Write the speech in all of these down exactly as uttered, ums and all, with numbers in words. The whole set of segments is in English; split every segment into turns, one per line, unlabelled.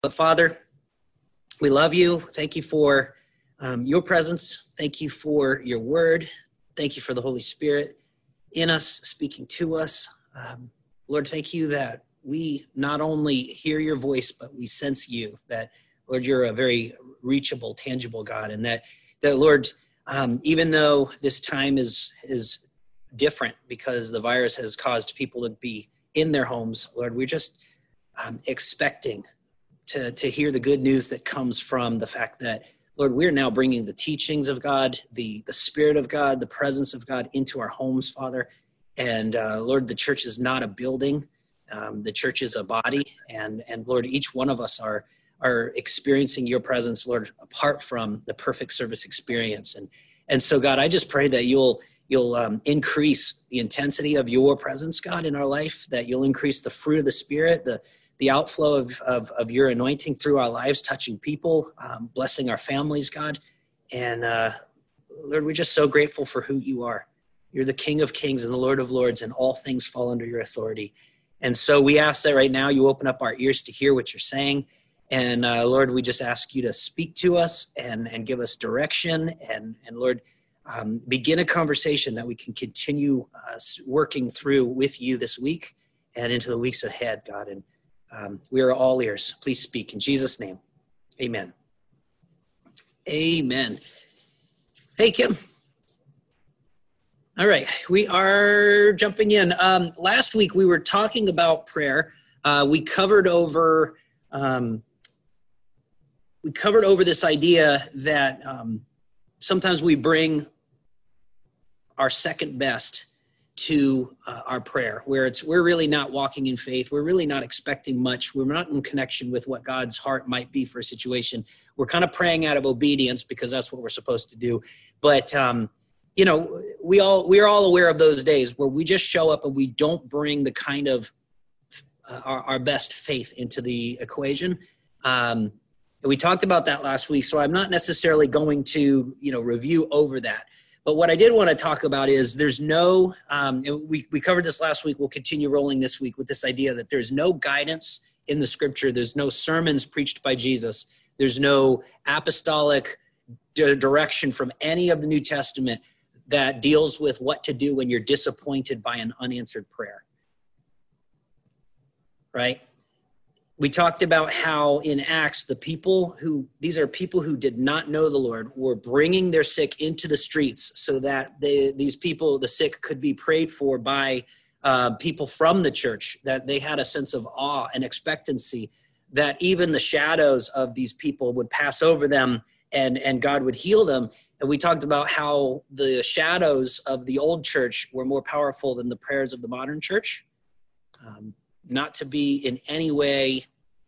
But Father, we love you. Thank you for um, your presence. Thank you for your word. Thank you for the Holy Spirit in us, speaking to us. Um, Lord, thank you that we not only hear your voice, but we sense you, that, Lord, you're a very reachable, tangible God, and that, that Lord, um, even though this time is is different because the virus has caused people to be in their homes, Lord, we're just um, expecting to, to hear the good news that comes from the fact that, Lord, we're now bringing the teachings of God, the, the Spirit of God, the presence of God into our homes, Father. And uh, Lord, the church is not a building. Um, the church is a body. And, and Lord, each one of us are, are experiencing your presence, Lord, apart from the perfect service experience. And, and so, God, I just pray that you'll, you'll um, increase the intensity of your presence, God, in our life, that you'll increase the fruit of the Spirit, the the outflow of, of, of your anointing through our lives, touching people, um, blessing our families, God. And uh, Lord, we're just so grateful for who you are. You're the King of Kings and the Lord of Lords, and all things fall under your authority. And so we ask that right now you open up our ears to hear what you're saying. And uh, Lord, we just ask you to speak to us and, and give us direction. And, and Lord, um, begin a conversation that we can continue uh, working through with you this week and into the weeks ahead, God. And Um, we are all ears. Please speak in Jesus' name. Amen. Amen. Hey, Kim. All right. We are jumping in. Um, last week, we were talking about prayer. Uh, we covered over, um, we covered over this idea that um, sometimes we bring our second best to uh, our prayer, where it's we're really not walking in faith. We're really not expecting much. We're not in connection with what God's heart might be for a situation. We're kind of praying out of obedience because that's what we're supposed to do. But, um, you know, we all, we're all aware of those days where we just show up and we don't bring the kind of uh, our, our best faith into the equation. Um, and we talked about that last week. So I'm not necessarily going to, you know, review over that. But what I did want to talk about is there's no, um, we, we covered this last week, we'll continue rolling this week with this idea that there's no guidance in the scripture, there's no sermons preached by Jesus, there's no apostolic d- direction from any of the New Testament that deals with what to do when you're disappointed by an unanswered prayer, right? We talked about how in Acts, the people who, these are people who did not know the Lord, were bringing their sick into the streets so that they, these people, the sick, could be prayed for by uh, people from the church, that they had a sense of awe and expectancy, that even the shadows of these people would pass over them and, and God would heal them. And we talked about how the shadows of the old church were more powerful than the prayers of the modern church. Um, not to be in any way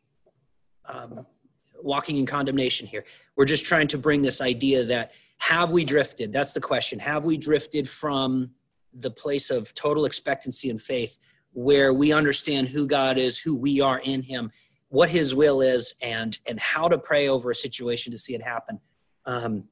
um, walking in condemnation here. We're just trying to bring this idea that have we drifted? That's the question. Have we drifted from the place of total expectancy and faith where we understand who God is, who we are in him, what his will is, and, and how to pray over a situation to see it happen? Um,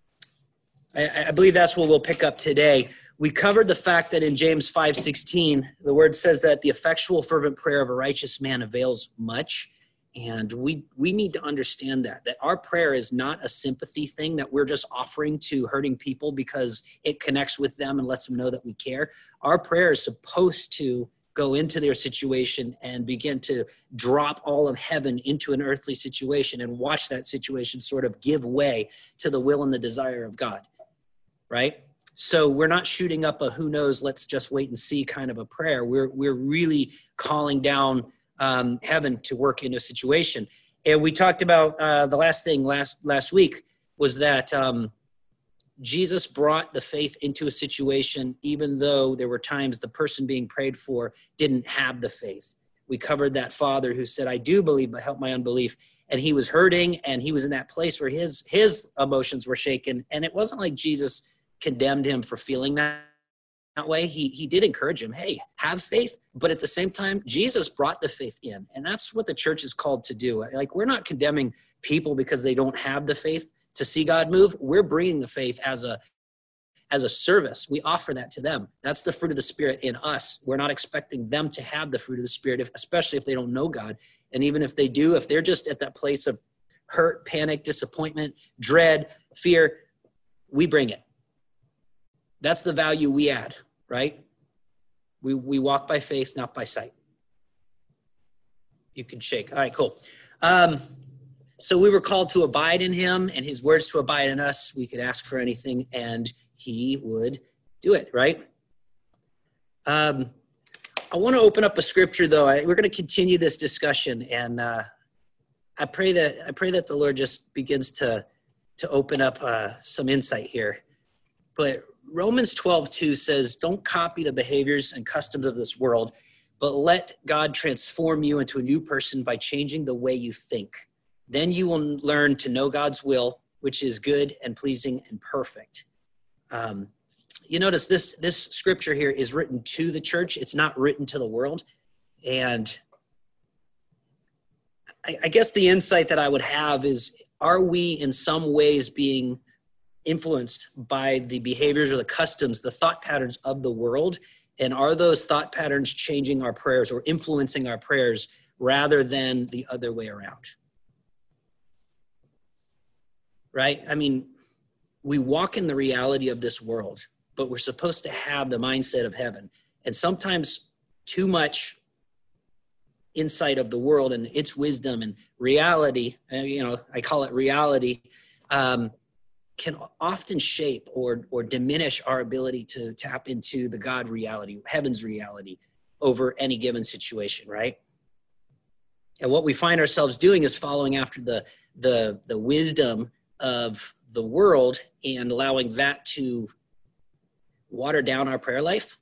I, I believe that's what we'll pick up today. We covered the fact that in James five sixteen, the word says that the effectual fervent prayer of a righteous man avails much. And we we need to understand that, that our prayer is not a sympathy thing that we're just offering to hurting people because it connects with them and lets them know that we care. Our prayer is supposed to go into their situation and begin to drop all of heaven into an earthly situation and watch that situation sort of give way to the will and the desire of God, right? So we're not shooting up a who knows, let's just wait and see kind of a prayer. We're we're really calling down um, heaven to work in a situation. And we talked about uh, the last thing last last week was that um, Jesus brought the faith into a situation, even though there were times the person being prayed for didn't have the faith. We covered that father who said, I do believe, but help my unbelief. And he was hurting, and he was in that place where his his emotions were shaken. And it wasn't like Jesus condemned him for feeling that, that way. He he did encourage him, hey, have faith. But at the same time, Jesus brought the faith in. And that's what the church is called to do. Like, we're not condemning people because they don't have the faith to see God move. We're bringing the faith as a as a service. We offer that to them. That's the fruit of the Spirit in us. We're not expecting them to have the fruit of the Spirit, if, especially if they don't know God. And even if they do, if they're just at that place of hurt, panic, disappointment, dread, fear, we bring it. That's the value we add, right? We we walk by faith, not by sight. You can shake. All right, cool. Um, so we were called to abide in him and his words to abide in us. We could ask for anything and he would do it, right? Um, I want to open up a scripture, though. I, we're going to continue this discussion, and uh, I pray that I pray that the Lord just begins to to open up uh, some insight here. But Romans twelve two says, "Don't copy the behaviors and customs of this world, but let God transform you into a new person by changing the way you think. Then you will learn to know God's will, which is good and pleasing and perfect." Um, you notice this, this scripture here is written to the church. It's not written to the world. And I, I guess the insight that I would have is, are we in some ways being influenced by the behaviors or the customs, the thought patterns of the world? And are those thought patterns changing our prayers or influencing our prayers rather than the other way around? Right? I mean, we walk in the reality of this world, but we're supposed to have the mindset of heaven. And sometimes too much insight of the world and its wisdom and reality, you know, I call it reality, um, can often shape or or diminish our ability to tap into the God reality, heaven's reality over any given situation, right? And what we find ourselves doing is following after the the the wisdom of the world and allowing that to water down our prayer life,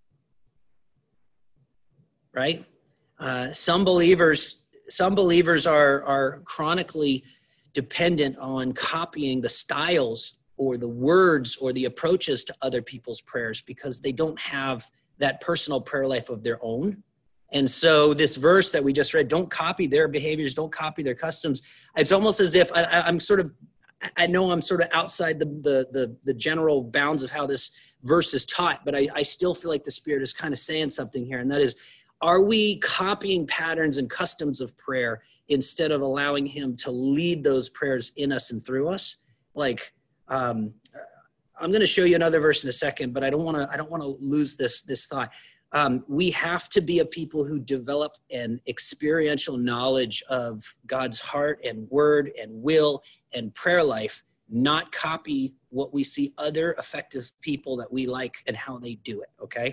right? Uh, some believers, some believers are are chronically dependent on copying the styles or the words or the approaches to other people's prayers because they don't have that personal prayer life of their own. And so this verse that we just read, don't copy their behaviors, don't copy their customs. It's almost as if I, I'm sort of, I know I'm sort of outside the, the, the, the general bounds of how this verse is taught, but I, I still feel like the Spirit is kind of saying something here. And that is, are we copying patterns and customs of prayer instead of allowing him to lead those prayers in us and through us? Like, um, I'm going to show you another verse in a second, but I don't want to, I don't want to lose this, this thought. Um, we have to be a people who develop an experiential knowledge of God's heart and word and will and prayer life, not copy what we see other effective people that we like and how they do it. Okay.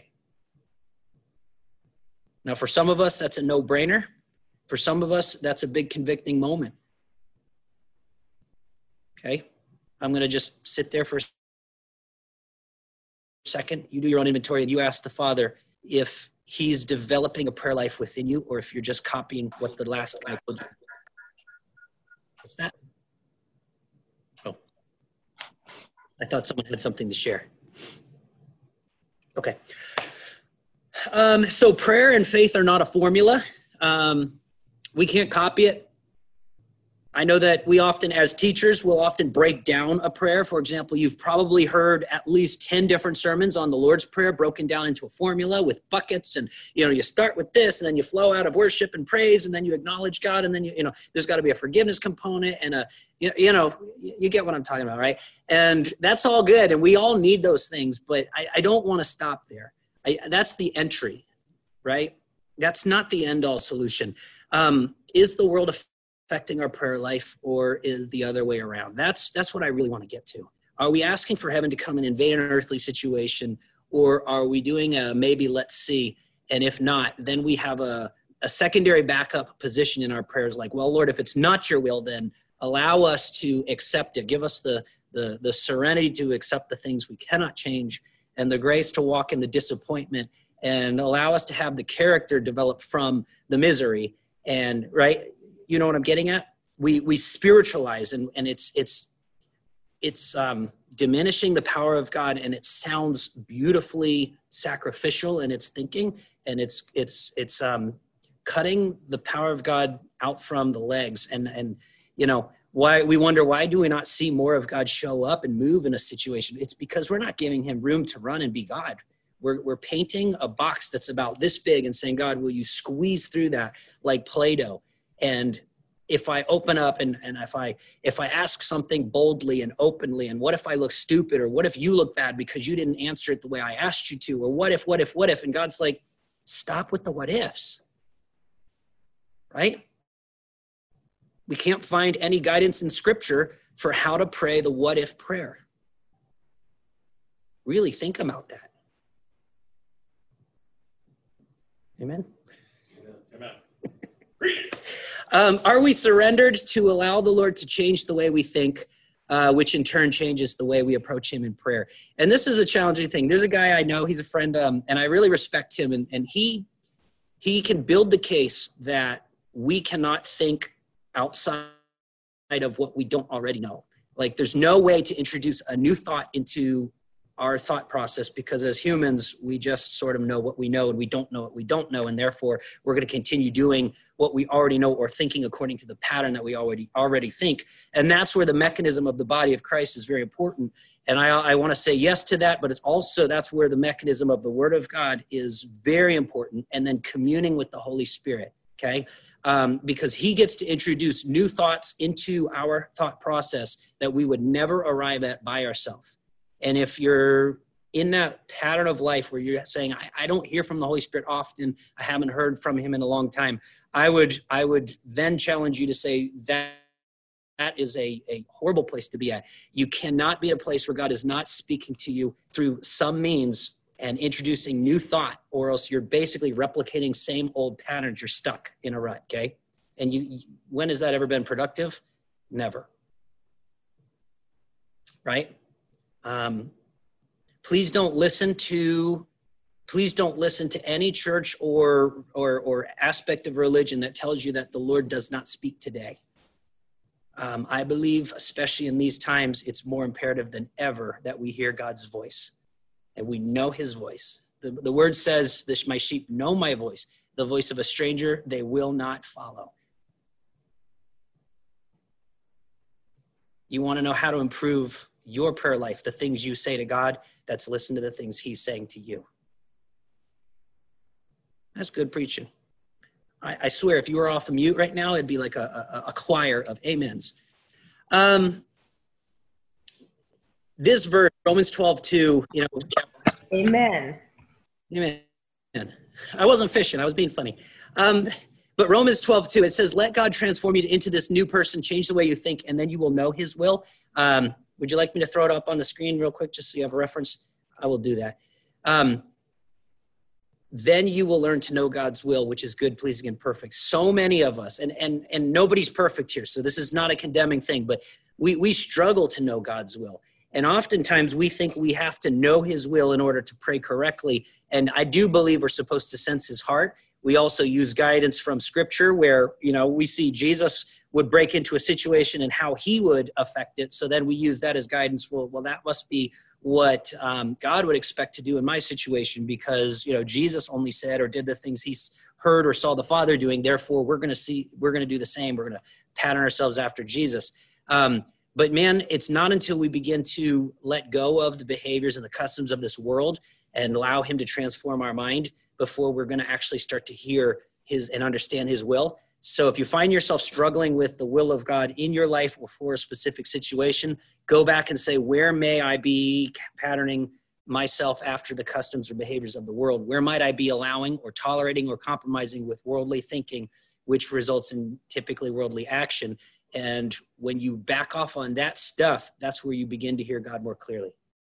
Now, for some of us, that's a no-brainer. For some of us, that's a big convicting moment. Okay. I'm going to just sit there for a second. You do your own inventory and you ask the Father if he's developing a prayer life within you or if you're just copying what the last guy told you. What's that? Oh, I thought someone had something to share. Okay. Um, so prayer and faith are not a formula. Um, we can't copy it. I know that we often, as teachers, will often break down a prayer. For example, you've probably heard at least ten different sermons on the Lord's Prayer broken down into a formula with buckets. And, you know, you start with this and then you flow out of worship and praise and then you acknowledge God. And then, you, you know, there's got to be a forgiveness component and a, you know, you know, you get what I'm talking about, right? And that's all good. And we all need those things, but I, I don't want to stop there. I, that's the entry, right? That's not the end all solution. Um, is the world affecting our prayer life or is the other way around? That's that's what I really want to get to. Are we asking for heaven to come and invade an earthly situation, or are we doing a maybe let's see? And if not, then we have a, a secondary backup position in our prayers like, well, Lord, if it's not your will, then allow us to accept it. Give us the the, the serenity to accept the things we cannot change and the grace to walk in the disappointment and allow us to have the character develop from the misery. And right, you know what I'm getting at? We we spiritualize and, and it's it's it's um, diminishing the power of God, and it sounds beautifully sacrificial in its thinking, and it's it's it's um, cutting the power of God out from the legs. And and you know, why we wonder, why do we not see more of God show up and move in a situation? It's because we're not giving him room to run and be God. We're, we're painting a box that's about this big and saying, God, will you squeeze through that like Play-Doh? And if I open up and, and if I if I ask something boldly and openly, and what if I look stupid, or what if you look bad because you didn't answer it the way I asked you to, or what if, what if, what if, and God's like, stop with the what ifs, right? We can't find any guidance in scripture for how to pray the what if prayer. Really think about that. Amen. Amen. um, are we surrendered to allow the Lord to change the way we think, uh, which in turn changes the way we approach him in prayer? And this is a challenging thing. There's a guy I know, he's a friend, um, and I really respect him. And, and he, he can build the case that we cannot think outside of what we don't already know. Like, there's no way to introduce a new thought into our thought process, because as humans, we just sort of know what we know and we don't know what we don't know. And therefore, we're going to continue doing what we already know or thinking according to the pattern that we already already think. And that's where the mechanism of the body of Christ is very important. And I, I want to say yes to that, but it's also, that's where the mechanism of the Word of God is very important. And then communing with the Holy Spirit. Okay, um, because he gets to introduce new thoughts into our thought process that we would never arrive at by ourselves. And if you're in that pattern of life where you're saying, I, I don't hear from the Holy Spirit often, I haven't heard from him in a long time, I would I would then challenge you to say that that is a, a horrible place to be at. You cannot be at a place where God is not speaking to you through some means and introducing new thought, or else you're basically replicating same old patterns. You're stuck in a rut, okay? And you, when has that ever been productive? Never. Right? Um, please don't listen to, please don't listen to any church or, or, or aspect of religion that tells you that the Lord does not speak today. Um, I believe, especially in these times, it's more imperative than ever that we hear God's voice. And we know his voice. The, the word says, this, my sheep know my voice. The voice of a stranger, they will not follow. You want to know how to improve your prayer life, the things you say to God, that's listen to the things he's saying to you. That's good preaching. I, I swear, if you were off a mute right now, it'd be like a, a, a choir of amens. Um, this verse, Romans twelve two, you know.
Amen.
Amen. I wasn't fishing. I was being funny. Um, but Romans twelve two, it says, let God transform you into this new person, change the way you think, and then you will know his will. Um, would you like me to throw it up on the screen real quick, just so you have a reference? I will do that. Um, then you will learn to know God's will, which is good, pleasing, and perfect. So many of us, and and and nobody's perfect here, so this is not a condemning thing, but we we struggle to know God's will. And oftentimes we think we have to know his will in order to pray correctly. And I do believe we're supposed to sense his heart. We also use guidance from scripture where, you know, we see Jesus would break into a situation and how he would affect it. So then we use that as guidance for, well, that must be what um, God would expect to do in my situation, because, you know, Jesus only said or did the things he heard or saw the Father doing. Therefore, we're going to see, we're going to do the same. We're going to pattern ourselves after Jesus. Um, But man, it's not until we begin to let go of the behaviors and the customs of this world and allow him to transform our mind before we're going to actually start to hear his and understand his will. So if you find yourself struggling with the will of God in your life or for a specific situation, go back and say, where may I be patterning myself after the customs or behaviors of the world? Where might I be allowing or tolerating or compromising with worldly thinking, which results in typically worldly action? And when you back off on that stuff, that's where you begin to hear God more clearly.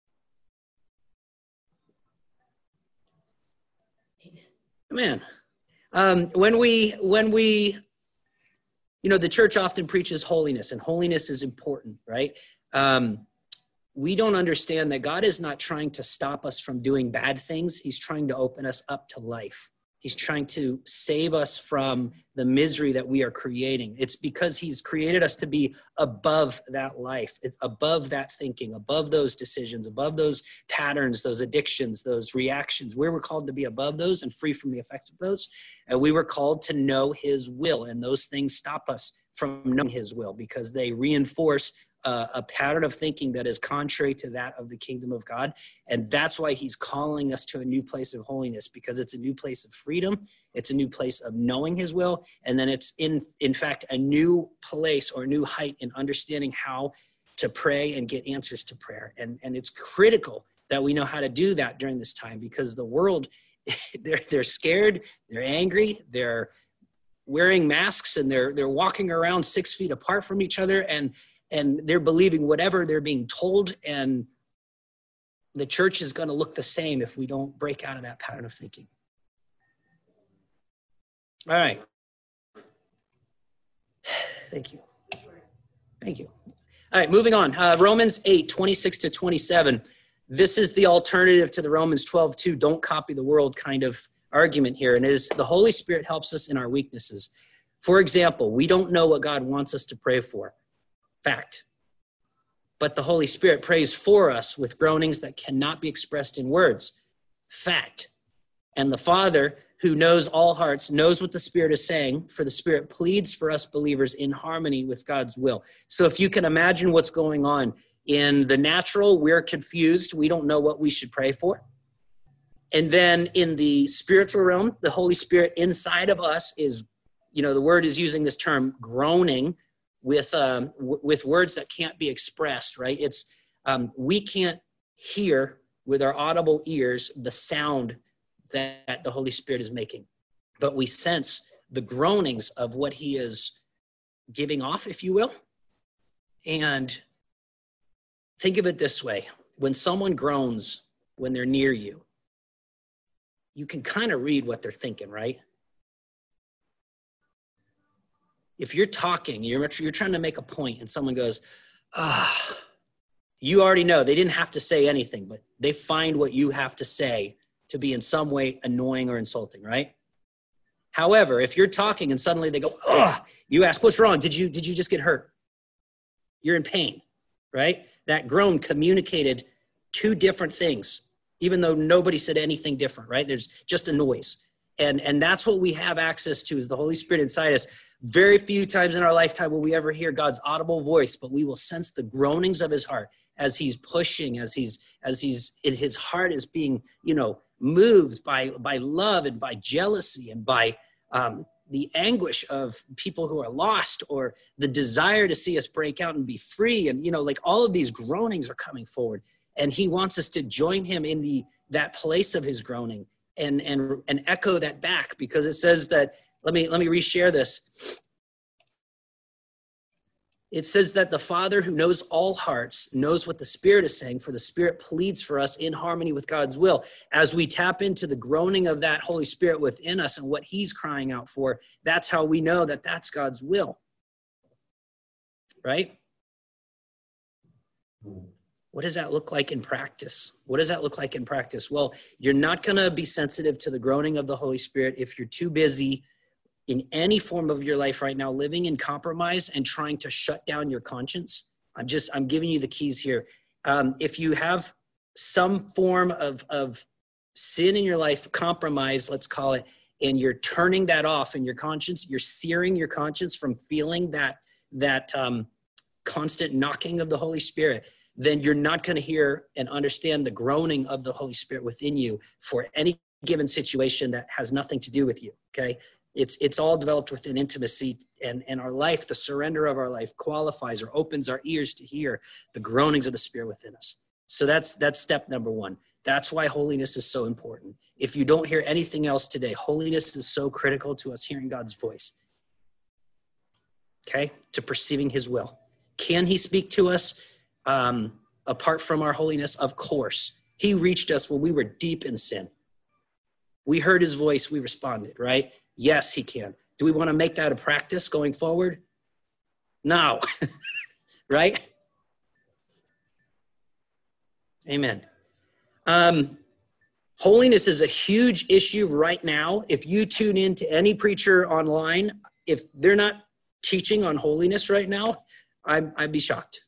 Amen. Um, when we, when we, you know, the church often preaches holiness, and holiness is important, right? Um, we don't understand that God is not trying to stop us from doing bad things. He's trying to open us up to life. He's trying to save us from the misery that we are creating. It's because he's created us to be above that life, it's above that thinking, above those decisions, above those patterns, those addictions, those reactions. We were called to be above those and free from the effects of those. And we were called to know his will. And those things stop us from knowing his will, because they reinforce uh, a pattern of thinking that is contrary to that of the kingdom of God. And that's why he's calling us to a new place of holiness, because it's a new place of freedom. It's a new place of knowing his will. And then it's in, in fact, a new place or new height in understanding how to pray and get answers to prayer. And, and it's critical that we know how to do that during this time, because the world, they're, they're scared, they're angry, they're wearing masks, and they're, they're walking around six feet apart from each other, and, and they're believing whatever they're being told. And the church is going to look the same if we don't break out of that pattern of thinking. All right. Thank you. Thank you. All right, moving on. Uh, Romans eight, twenty-six to twenty-seven. This is the alternative to the Romans twelve two, don't copy the world kind of argument here. And it is the Holy Spirit helps us in our weaknesses. For example, we don't know what God wants us to pray for. Fact. But the Holy Spirit prays for us with groanings that cannot be expressed in words. Fact. And the Father, who knows all hearts, knows what the Spirit is saying, for the Spirit pleads for us believers in harmony with God's will. So if you can imagine what's going on in the natural, we're confused. We don't know what we should pray for. And then in the spiritual realm, the Holy Spirit inside of us is, you know, the word is using this term groaning with, um, w- with words that can't be expressed, right? It's, um, we can't hear with our audible ears the sound that the Holy Spirit is making, but we sense the groanings of what he is giving off, if you will. And think of it this way. When someone groans, when they're near you, you can kind of read what they're thinking, right? If you're talking, you're, you're trying to make a point and someone goes, ah, you already know they didn't have to say anything, but they find what you have to say to be in some way annoying or insulting, right? However, if you're talking and suddenly they go, ugh, you ask, what's wrong? Did you, did you just get hurt? You're in pain, right? That groan communicated two different things, even though nobody said anything different, right? There's just a noise. And, and that's what we have access to, is the Holy Spirit inside us. Very few times in our lifetime will we ever hear God's audible voice, but we will sense the groanings of his heart as he's pushing, as he's, as he's, in his heart is being, you know, moved by, by love and by jealousy and by um, the anguish of people who are lost, or the desire to see us break out and be free. And, you know, like all of these groanings are coming forward, and he wants us to join him in the, that place of his groaning and, and, and echo that back, because it says that, let me, let me reshare this. It says that the Father, who knows all hearts, knows what the Spirit is saying, for the Spirit pleads for us in harmony with God's will. As we tap into the groaning of that Holy Spirit within us and what he's crying out for, that's how we know that that's God's will. Right? What does that look like in practice? What does that look like in practice? Well, you're not going to be sensitive to the groaning of the Holy Spirit if you're too busy in any form of your life right now, living in compromise and trying to shut down your conscience. I'm just, I'm giving you the keys here. Um, if you have some form of, of sin in your life, compromise, let's call it, and you're turning that off in your conscience, you're searing your conscience from feeling that, that um, constant knocking of the Holy Spirit, then you're not going to hear and understand the groaning of the Holy Spirit within you for any given situation that has nothing to do with you, okay? It's it's all developed within intimacy, and, and our life, the surrender of our life qualifies or opens our ears to hear the groanings of the Spirit within us. So that's that's step number one. That's why holiness is so important. If you don't hear anything else today, holiness is so critical to us hearing God's voice, okay, to perceiving his will. Can he speak to us um, apart from our holiness? Of course. He reached us when we were deep in sin. We heard his voice, we responded, right? Yes, he can. Do we want to make that a practice going forward? No, right? Amen. Um, holiness is a huge issue right now. If you tune in to any preacher online, if they're not teaching on holiness right now, I'm, I'd be shocked.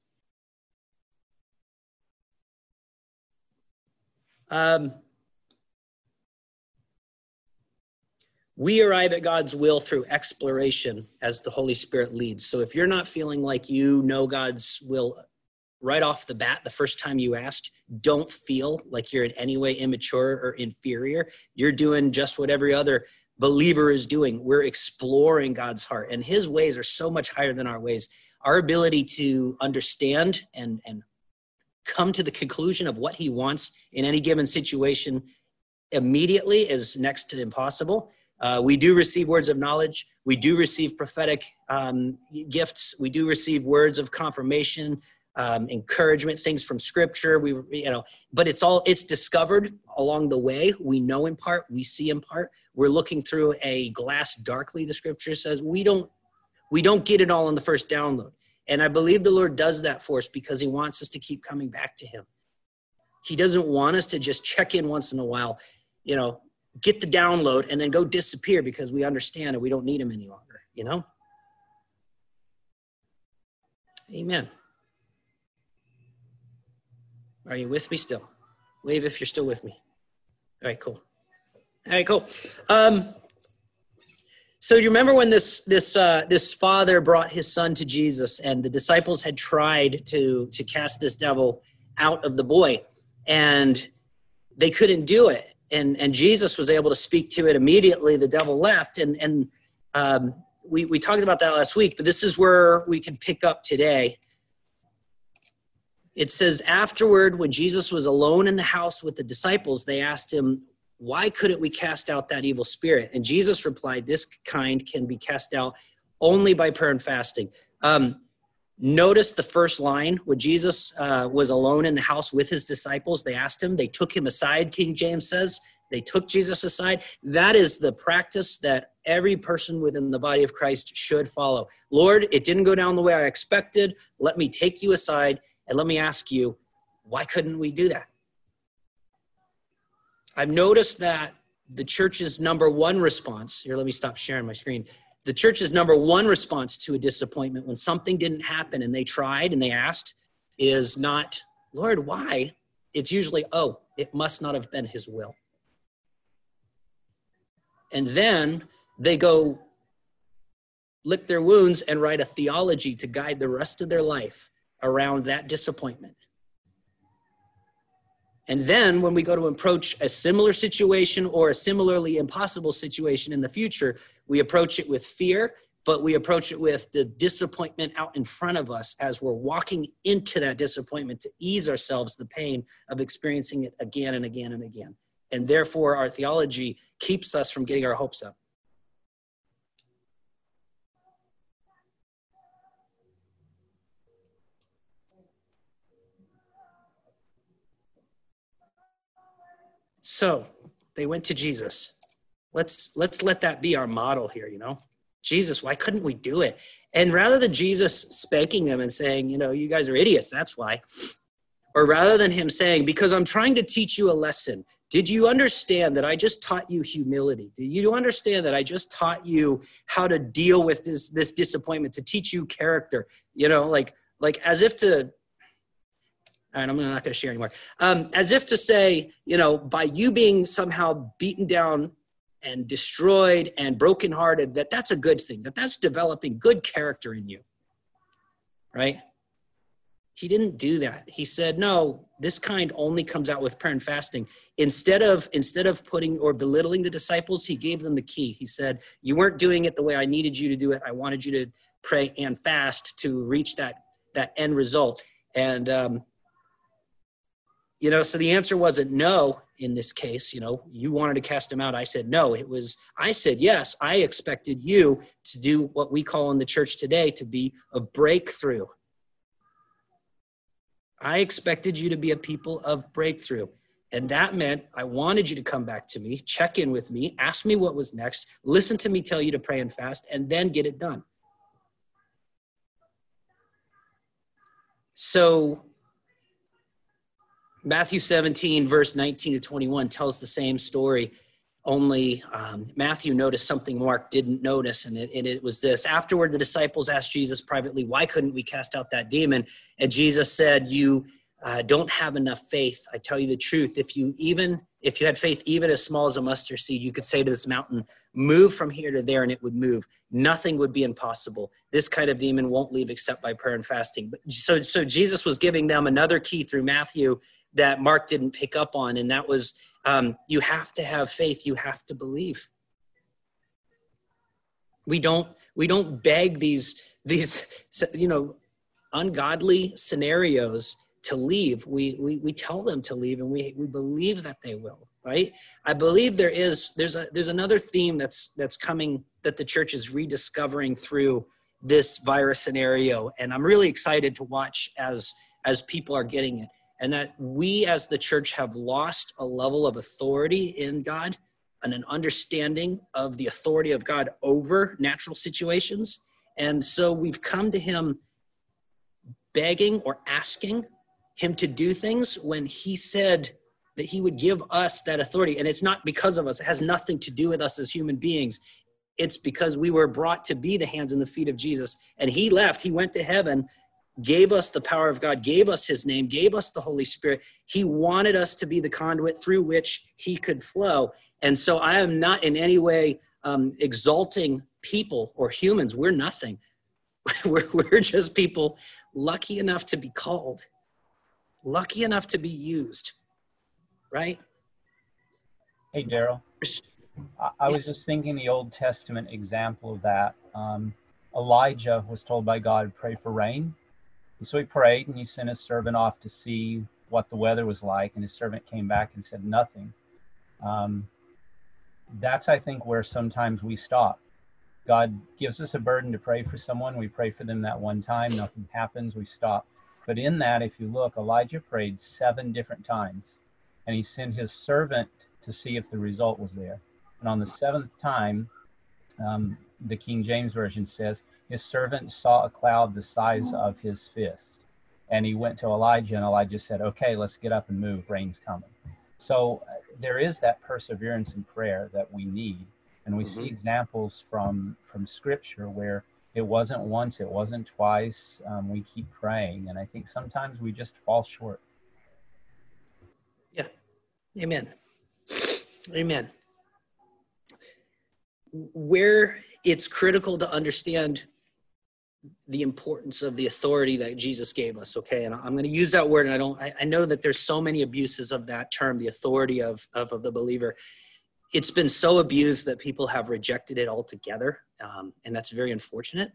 Um, We arrive at God's will through exploration as the Holy Spirit leads. So if you're not feeling like you know God's will right off the bat, the first time you asked, don't feel like you're in any way immature or inferior. You're doing just what every other believer is doing. We're exploring God's heart, and his ways are so much higher than our ways. Our ability to understand and, and come to the conclusion of what he wants in any given situation immediately is next to impossible. Uh, we do receive words of knowledge. We do receive prophetic um, gifts. We do receive words of confirmation, um, encouragement, things from scripture. We, you know, but it's all, it's discovered along the way. We know in part, we see in part. We're looking through a glass darkly, the scripture says. We don't, we don't get it all on the first download. And I believe the Lord does that for us because he wants us to keep coming back to him. He doesn't want us to just check in once in a while, you know, get the download and then go disappear because we understand and we don't need him any longer, you know? Amen. Are you with me still? Wave if you're still with me. All right, cool. All right, cool. Um, so you remember when this this uh, this father brought his son to Jesus, and the disciples had tried to to cast this devil out of the boy, and they couldn't do it. And and Jesus was able to speak to it immediately. The devil left, and and um, we we talked about that last week. But this is where we can pick up today. It says, afterward, when Jesus was alone in the house with the disciples, they asked him, why couldn't we cast out that evil spirit? And Jesus replied, this kind can be cast out only by prayer and fasting. Um, notice the first line, when Jesus uh, was alone in the house with his disciples, they asked him, they took him aside, King James says. They took Jesus aside. That is the practice that every person within the body of Christ should follow. Lord, it didn't go down the way I expected. Let me take you aside. And let me ask you, why couldn't we do that? I've noticed that the church's number one response, here, let me stop sharing my screen. The church's number one response to a disappointment when something didn't happen and they tried and they asked is not, Lord, why? It's usually, oh, it must not have been his will. And then they go lick their wounds and write a theology to guide the rest of their life around that disappointment. And then when we go to approach a similar situation or a similarly impossible situation in the future, we approach it with fear, but we approach it with the disappointment out in front of us as we're walking into that disappointment to ease ourselves the pain of experiencing it again and again and again. And therefore, our theology keeps us from getting our hopes up. So they went to Jesus. Let's let's let that be our model here, you know. Jesus, why couldn't we do it? And rather than Jesus spanking them and saying, you know, you guys are idiots, that's why. Or rather than him saying, because I'm trying to teach you a lesson. Did you understand that I just taught you humility? Did you understand that I just taught you how to deal with this, this disappointment, to teach you character? You know, like, like as if to... All right, I'm not going to share anymore. Um, as if to say, you know, by you being somehow beaten down and destroyed and brokenhearted, that that's a good thing, that that's developing good character in you, right? He didn't do that. He said, no, this kind only comes out with prayer and fasting. Instead of, instead of putting or belittling the disciples, he gave them the key. He said, you weren't doing it the way I needed you to do it. I wanted you to pray and fast to reach that, that end result. And, um, You know, so the answer wasn't no in this case. You know, you wanted to cast him out. I said no. It was, I said yes. I expected you to do what we call in the church today to be a breakthrough. I expected you to be a people of breakthrough. And that meant I wanted you to come back to me, check in with me, ask me what was next, listen to me tell you to pray and fast, and then get it done. So Matthew seventeen, verse nineteen to twenty-one tells the same story, only um, Matthew noticed something Mark didn't notice, and it, and it was this. Afterward, the disciples asked Jesus privately, why couldn't we cast out that demon? And Jesus said, you uh, don't have enough faith. I tell you the truth, if you even if you had faith even as small as a mustard seed, you could say to this mountain, move from here to there, and it would move. Nothing would be impossible. This kind of demon won't leave except by prayer and fasting. But so, so Jesus was giving them another key through Matthew that Mark didn't pick up on, and that was um, you have to have faith. You have to believe. We don't we don't beg these these you know ungodly scenarios to leave. We we we tell them to leave, and we we believe that they will. Right? I believe there is there's a there's another theme that's that's coming that the church is rediscovering through this virus scenario, and I'm really excited to watch as as people are getting it, and that we as the church have lost a level of authority in God and an understanding of the authority of God over natural situations, and so we've come to him begging or asking him to do things when he said that he would give us that authority. And it's not because of us. It has nothing to do with us as human beings. It's because we were brought to be the hands and the feet of Jesus. And he left, he went to heaven, gave us the power of God, gave us his name, gave us the Holy Spirit. He wanted us to be the conduit through which he could flow. And so I am not in any way um, exalting people or humans. We're nothing. we're, we're just people lucky enough to be called, lucky enough to be used. Right?
Hey, Daryl. I, I was just thinking the Old Testament example of that. Um, Elijah was told by God, pray for rain. And so he prayed, and he sent his servant off to see what the weather was like. And his servant came back and said nothing. Um, that's, I think, where sometimes we stop. God gives us a burden to pray for someone. We pray for them that one time. Nothing happens. We stop. But in that, if you look, Elijah prayed seven different times. And he sent his servant to see if the result was there. And on the seventh time, um, the King James Version says, his servant saw a cloud the size of his fist. And he went to Elijah, and Elijah said, okay, let's get up and move. Rain's coming. So uh, there is that perseverance in prayer that we need. And we mm-hmm. see examples from, from Scripture where it wasn't once, it wasn't twice. Um, we keep praying. And I think sometimes we just fall short.
Yeah. Amen. Amen. Where it's critical to understand the importance of the authority that Jesus gave us, okay? And I'm going to use that word, and I don't, I, I know that there's so many abuses of that term, the authority of, of, of the believer. It's been so abused that people have rejected it altogether, um, and that's very unfortunate.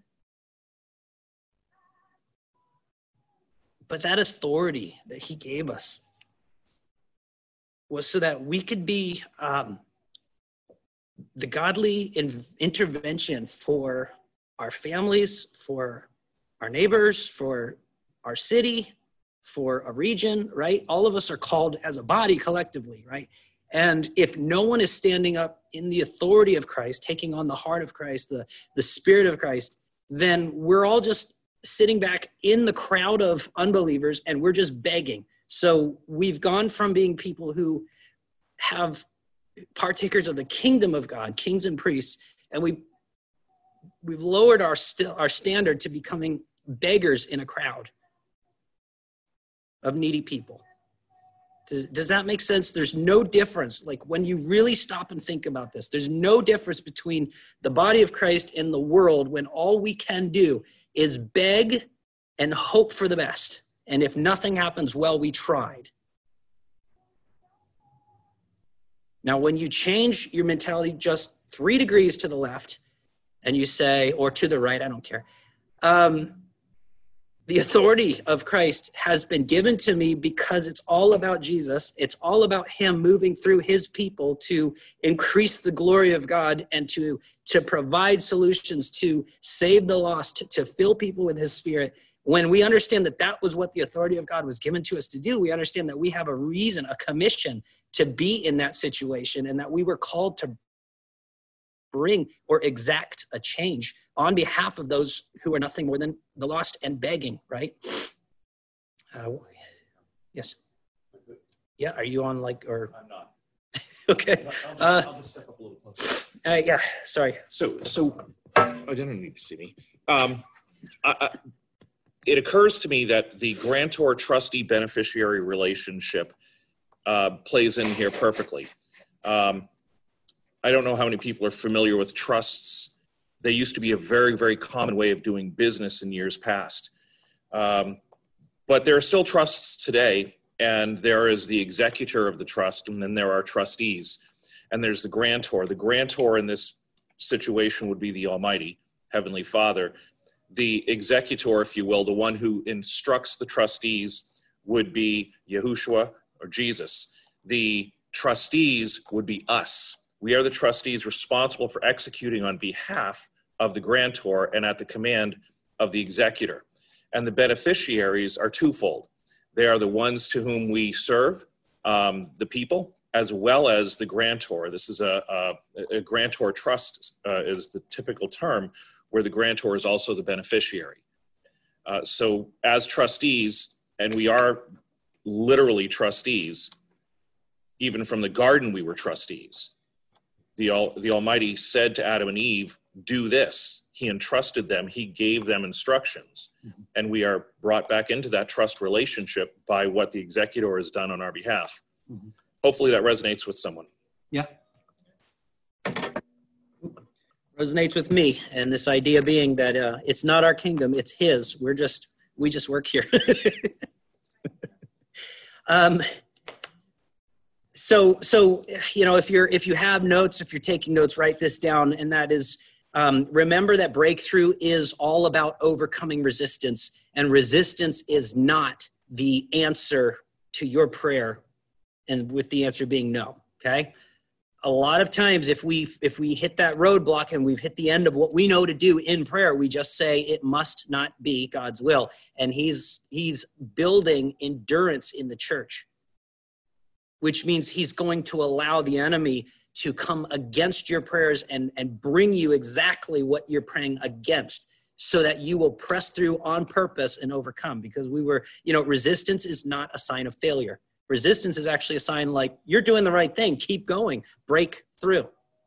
But that authority that he gave us was so that we could be um, the godly in- intervention for our families, for our neighbors, for our city, for a region, right? All of us are called as a body collectively, right? And if no one is standing up in the authority of Christ, taking on the heart of Christ, the, the spirit of Christ, then we're all just sitting back in the crowd of unbelievers and we're just begging. So we've gone from being people who have partakers of the kingdom of God, kings and priests, and we've, we've lowered our, st- our standard to becoming beggars in a crowd of needy people. Does, does that make sense? There's no difference. Like when you really stop and think about this, there's no difference between the body of Christ and the world when all we can do is beg and hope for the best. And if nothing happens, well, we tried. Now, when you change your mentality just three degrees to the left and you say, or to the right, I don't care. Um, the authority of Christ has been given to me because it's all about Jesus. It's all about him moving through his people to increase the glory of God and to, to provide solutions to save the lost, to, to fill people with his spirit. When we understand that that was what the authority of God was given to us to do, we understand that we have a reason, a commission to be in that situation, and that we were called to bring or exact a change on behalf of those who are nothing more than the lost and begging, right? Uh, yes. Yeah, are you on like, or?
I'm not.
Okay.
I'll,
uh,
I'll just step up a little closer.
Uh, yeah, sorry.
So, so I don't need to see me. Um, I, I, it occurs to me that the grantor trustee beneficiary relationship uh, plays in here perfectly. Um, I don't know how many people are familiar with trusts. They used to be a very, very common way of doing business in years past. Um, but there are still trusts today, and there is the executor of the trust, and then there are trustees, and there's the grantor. The grantor in this situation would be the Almighty, Heavenly Father. The executor, if you will, the one who instructs the trustees, would be Yahushua or Jesus. The trustees would be us. We are the trustees responsible for executing on behalf of the grantor and at the command of the executor. And the beneficiaries are twofold. They are the ones to whom we serve, um, the people, as well as the grantor. This is a, a, a grantor trust uh, is the typical term, where the grantor is also the beneficiary. Uh, so as trustees, and we are literally trustees, even from the garden we were trustees. The, Al- the Almighty said to Adam and Eve, do this. He entrusted them, he gave them instructions. Mm-hmm. And we are brought back into that trust relationship by what the executor has done on our behalf. Mm-hmm. Hopefully that resonates with someone.
Yeah. Resonates with me, and this idea being that uh, it's not our kingdom, it's his. We're just, we just work here. um, so, so, you know, if you're, if you have notes, if you're taking notes, write this down. And that is, um, remember that breakthrough is all about overcoming resistance, and resistance is not the answer to your prayer, and with the answer being no. Okay. A lot of times if we if we hit that roadblock and we've hit the end of what we know to do in prayer, we just say it must not be God's will. And he's he's building endurance in the church, which means he's going to allow the enemy to come against your prayers and, and bring you exactly what you're praying against, so that you will press through on purpose and overcome. Because we were, you know, resistance is not a sign of failure. Resistance is actually a sign like, you're doing the right thing. Keep going. Break through.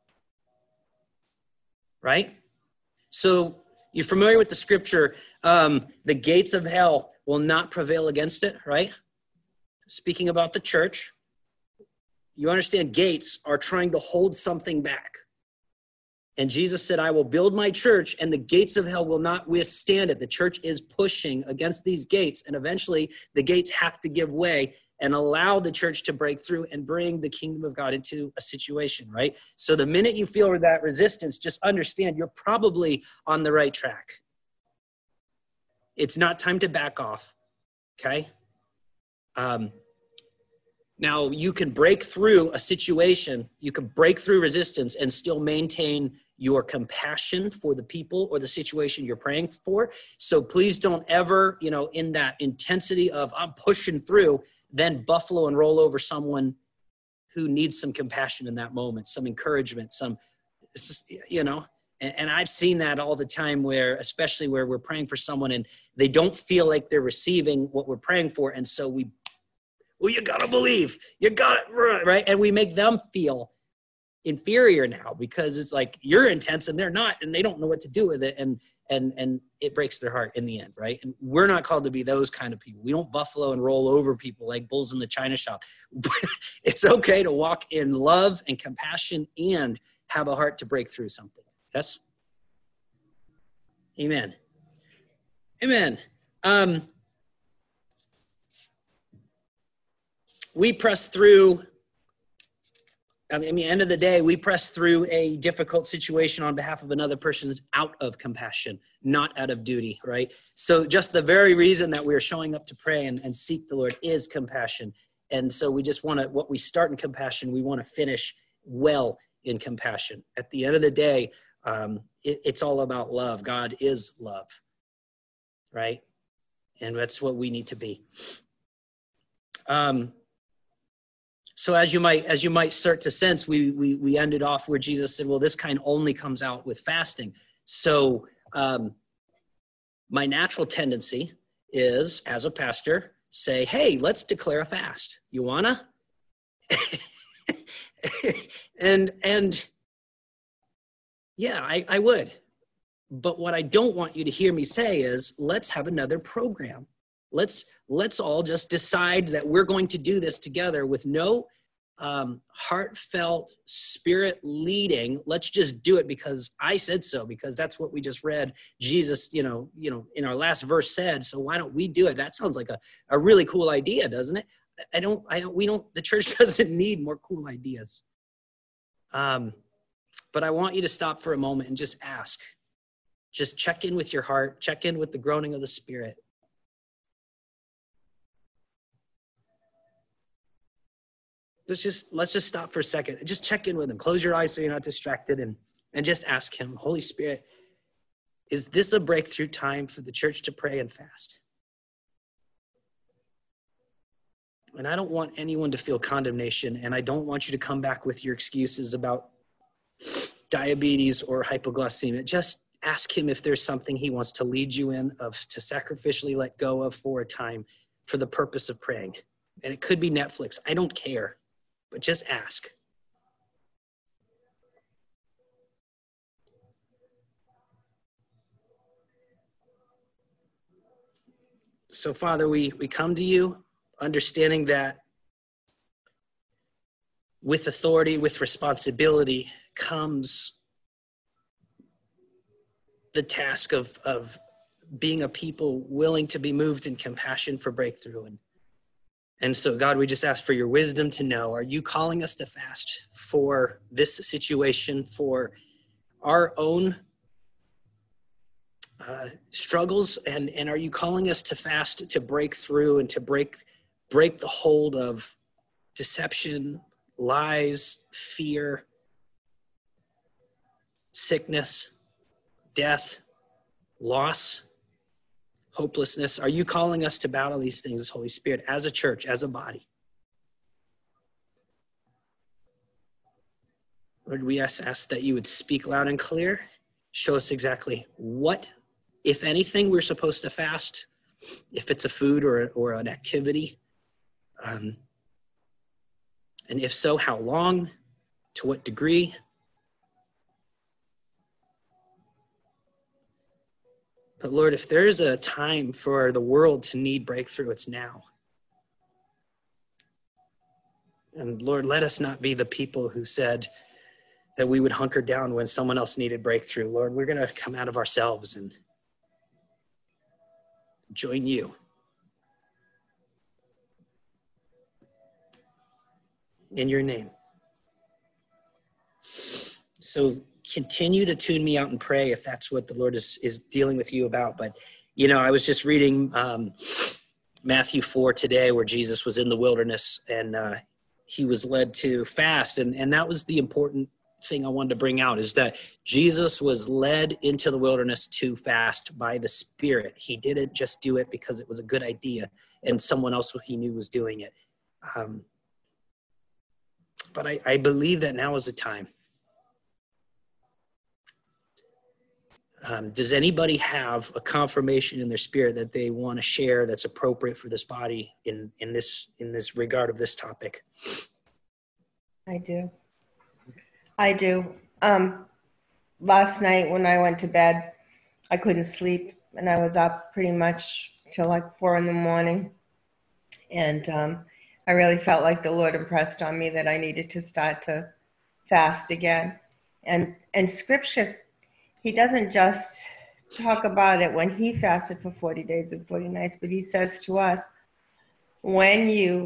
Right? So you're familiar with the scripture. Um, the gates of hell will not prevail against it, right? Speaking about the church, you understand gates are trying to hold something back. And Jesus said, I will build my church and the gates of hell will not withstand it. The church is pushing against these gates, and eventually the gates have to give way and allow the church to break through and bring the kingdom of God into a situation, right? So the minute you feel that resistance, just understand you're probably on the right track. It's not time to back off, okay? Um, now, you can break through a situation, you can break through resistance and still maintain your compassion for the people or the situation you're praying for. So please don't ever, you know, in that intensity of I'm pushing through, then buffalo and roll over someone who needs some compassion in that moment, some encouragement, some, you know, and, and I've seen that all the time where, especially where we're praying for someone and they don't feel like they're receiving what we're praying for. And so we, well, you got to believe, you got it, right? And we make them feel inferior now because it's like you're intense and they're not, and they don't know what to do with it. And, and, and it breaks their heart in the end. Right. And we're not called to be those kind of people. We don't buffalo and roll over people like bulls in the china shop. It's okay to walk in love and compassion and have a heart to break through something. Yes. Amen. Amen. Um, we press through I mean, at the end of the day, we press through a difficult situation on behalf of another person out of compassion, not out of duty, right? So just the very reason that we're showing up to pray and, and seek the Lord is compassion. And so we just want to, what we start in compassion, we want to finish well in compassion. At the end of the day, um, it, it's all about love. God is love, right? And that's what we need to be. Um. So as you might as you might start to sense, we we we ended off where Jesus said, well, this kind only comes out with fasting. So um, my natural tendency is, as a pastor, say, hey, let's declare a fast. You wanna? and and yeah, I, I would. But what I don't want you to hear me say is, let's have another program. Let's let's all just decide that we're going to do this together with no um, heartfelt spirit leading. Let's just do it because I said so, because that's what we just read. Jesus, you know, you know, in our last verse said, so why don't we do it? That sounds like a, a really cool idea, doesn't it? I don't, I don't, we don't, the church doesn't need more cool ideas. Um, but I want you to stop for a moment and just ask. Just check in with your heart, check in with the groaning of the Spirit. Let's just, let's just stop for a second and just check in with him. Close your eyes so you're not distracted, and, and just ask him, Holy Spirit, is this a breakthrough time for the church to pray and fast? And I don't want anyone to feel condemnation, and I don't want you to come back with your excuses about diabetes or hypoglycemia. Just ask him if there's something he wants to lead you in, of to sacrificially let go of for a time for the purpose of praying. And it could be Netflix. I don't care, but just ask. So, Father, we, we come to you understanding that with authority, with responsibility comes the task of, of being a people willing to be moved in compassion for breakthrough. And, and so, God, we just ask for your wisdom to know, are you calling us to fast for this situation, for our own uh, struggles? And, and are you calling us to fast to break through and to break break the hold of deception, lies, fear, sickness, death, loss, hopelessness? Are you calling us to battle these things, Holy Spirit, as a church, as a body? Lord, we ask, ask that you would speak loud and clear, show us exactly what, if anything, we're supposed to fast, if it's a food or, or an activity. Um, and if so, how long, to what degree? But Lord, if there is a time for the world to need breakthrough, it's now. And Lord, let us not be the people who said that we would hunker down when someone else needed breakthrough. Lord, we're going to come out of ourselves and join you. In your name. So continue to tune me out and pray if that's what the Lord is, is dealing with you about. But, you know, I was just reading um, Matthew four today, where Jesus was in the wilderness and uh, he was led to fast. And, and that was the important thing I wanted to bring out, is that Jesus was led into the wilderness to fast by the Spirit. He didn't just do it because it was a good idea and someone else he knew was doing it. Um, But I, I believe that now is the time. Um, does anybody have a confirmation in their spirit that they want to share that's appropriate for this body in, in this in this regard of this topic?
I do. I do. Um, last night when I went to bed, I couldn't sleep, and I was up pretty much till like four in the morning. And um, I really felt like the Lord impressed on me that I needed to start to fast again. And and Scripture, he doesn't just talk about it when he fasted for forty days and forty nights, but he says to us, when you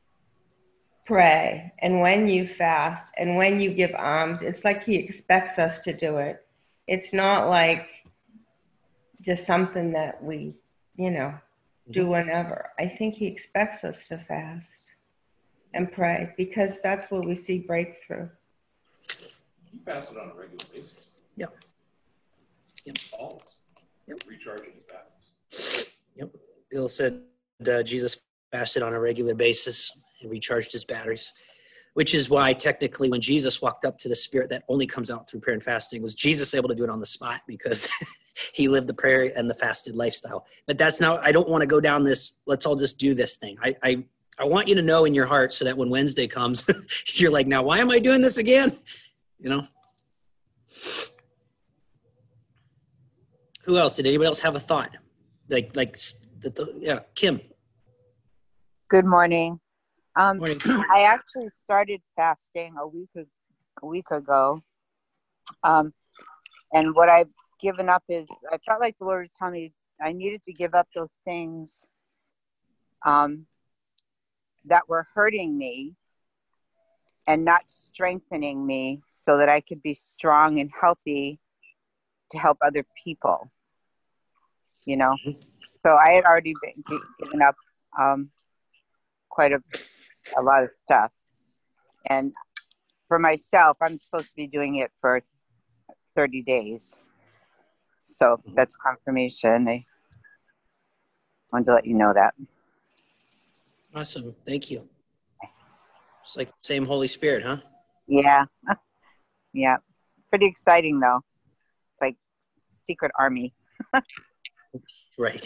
pray and when you fast and when you give alms, it's like he expects us to do it. It's not like just something that we, you know, do whenever. I think he expects us to fast and pray, because that's where we see breakthrough.
You fasted on a regular basis.
Yep. Yep.
Always.
Yep.
Recharging his batteries.
Yep. Bill said uh, Jesus fasted on a regular basis and recharged his batteries, which is why technically when Jesus walked up to the Spirit, that only comes out through prayer and fasting. Was Jesus able to do it on the spot because he lived the prayer and the fasted lifestyle? But that's not, I don't want to go down this, let's all just do this thing. I, I, I want you to know in your heart so that when Wednesday comes, you're like, now, why am I doing this again? You know? Who else? Did anybody else have a thought? Like, like, the, the, yeah, Kim.
Good morning. Um,
Morning.
I actually started fasting a week a week ago, um, and what I've given up is I felt like the Lord was telling me I needed to give up those things um, that were hurting me and not strengthening me, so that I could be strong and healthy to help other people. You know, so I had already been given up um, quite a, a lot of stuff. And for myself, I'm supposed to be doing it for thirty days. So that's confirmation. I wanted to let you know that.
Awesome. Thank you. It's like the same Holy Spirit, huh?
Yeah. Yeah. Pretty exciting, though. It's like secret army.
Right.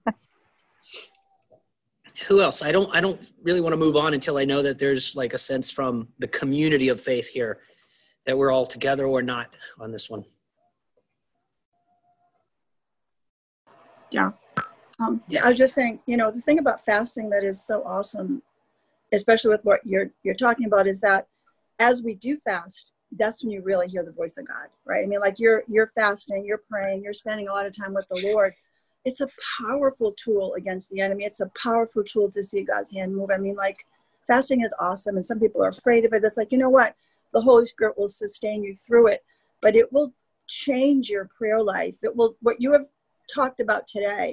Who else? I don't I don't really want to move on until I know that there's like a sense from the community of faith here that we're all together or not on this one.
Yeah. Um, yeah. I was just saying, you know, the thing about fasting that is so awesome, especially with what you're you're talking about, is that as we do fast, that's when you really hear the voice of God, right? I mean, like you're you're fasting, you're praying, you're spending a lot of time with the Lord. It's a powerful tool against the enemy. It's a powerful tool to see God's hand move. I mean, like, fasting is awesome, and some people are afraid of it. It's like, you know what? The Holy Spirit will sustain you through it, but it will change your prayer life. It will, what you have talked about today,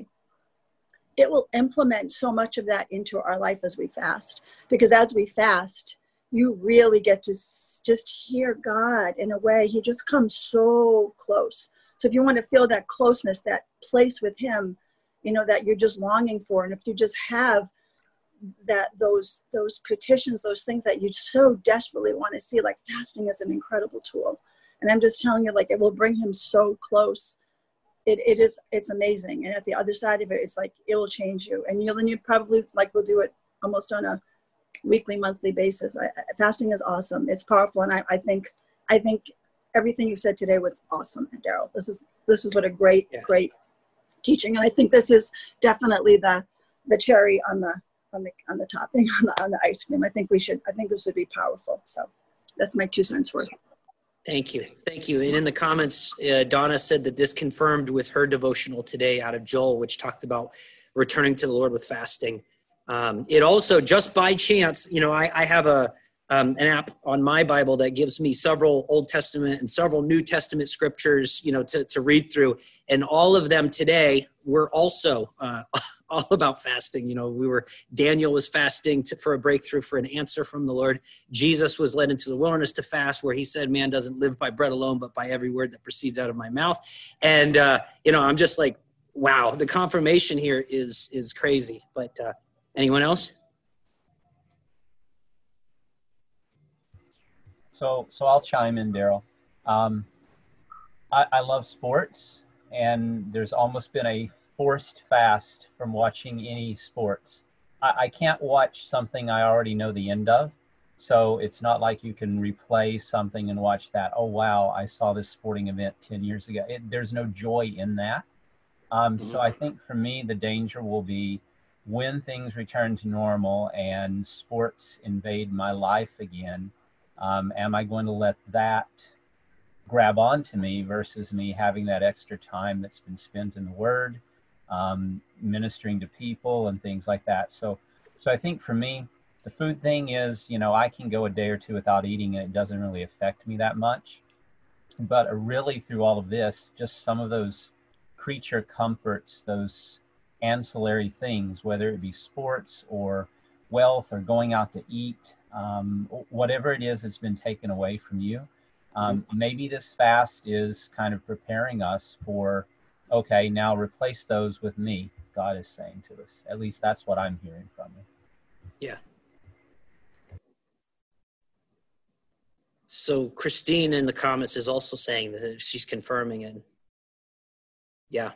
it will implement so much of that into our life as we fast. Because as we fast, you really get to just hear God in a way. He just comes so close. So if you want to feel that closeness, that place with him, you know, that you're just longing for, and if you just have that, those those petitions, those things that you so desperately want to see, like fasting is an incredible tool. And I'm just telling you, like, it will bring him so close. It it is, it's amazing. And at the other side of it, it's like, it will change you. And you'll, and you probably, like, will do it almost on a weekly, monthly basis. I, fasting is awesome. It's powerful. And I, I think, I think everything you said today was awesome, Daryl. This is, this is what a great, yeah. great teaching. And I think this is definitely the, the cherry on the, on the, on the topping, on the, on the ice cream. I think we should, I think this would be powerful. So that's my two cents worth.
Thank you. Thank you. And in the comments, uh, Donna said that this confirmed with her devotional today out of Joel, which talked about returning to the Lord with fasting. Um, it also, just by chance, you know, I, I have a, Um, an app on my Bible that gives me several Old Testament and several New Testament scriptures, you know, to, to read through. And all of them today were also uh, all about fasting. You know, we were, Daniel was fasting to, for a breakthrough, for an answer from the Lord. Jesus was led into the wilderness to fast, where he said, man doesn't live by bread alone, but by every word that proceeds out of my mouth. And, uh, you know, I'm just like, wow, the confirmation here is, is crazy. But uh, anyone else?
So, so I'll chime in, Daryl. Um, I, I love sports, and there's almost been a forced fast from watching any sports. I, I can't watch something I already know the end of, so it's not like you can replay something and watch that. Oh, wow, I saw this sporting event ten years ago. It, there's no joy in that. Um, so I think for me, the danger will be when things return to normal and sports invade my life again. Um, am I going to let that grab onto me versus me having that extra time that's been spent in the Word, um, ministering to people and things like that? So, so I think for me, the food thing is, you know, I can go a day or two without eating and it doesn't really affect me that much. But really through all of this, just some of those creature comforts, those ancillary things, whether it be sports or wealth or going out to eat, Um, whatever it is that's been taken away from you, um, maybe this fast is kind of preparing us for, okay, now replace those with me, God is saying to us. At least that's what I'm hearing from you.
Yeah. So Christine in the comments is also saying that she's confirming it. Yeah.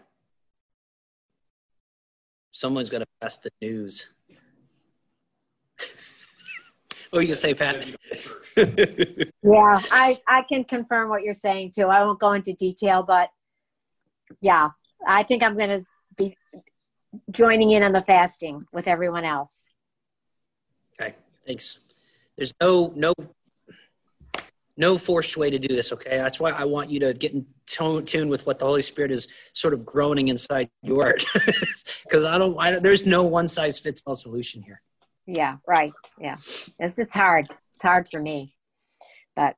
Someone's going to pass the news. What were you going to say, Pat?
Yeah, I, I can confirm what you're saying too. I won't go into detail, but yeah, I think I'm going to be joining in on the fasting with everyone else.
Okay, thanks. There's no no no forced way to do this, okay? That's why I want you to get in tone, tune with what the Holy Spirit is sort of groaning inside your heart. Because I don't, I don't, there's no one-size-fits-all solution here.
Yeah, right. Yeah. It's, it's hard. It's hard for me. But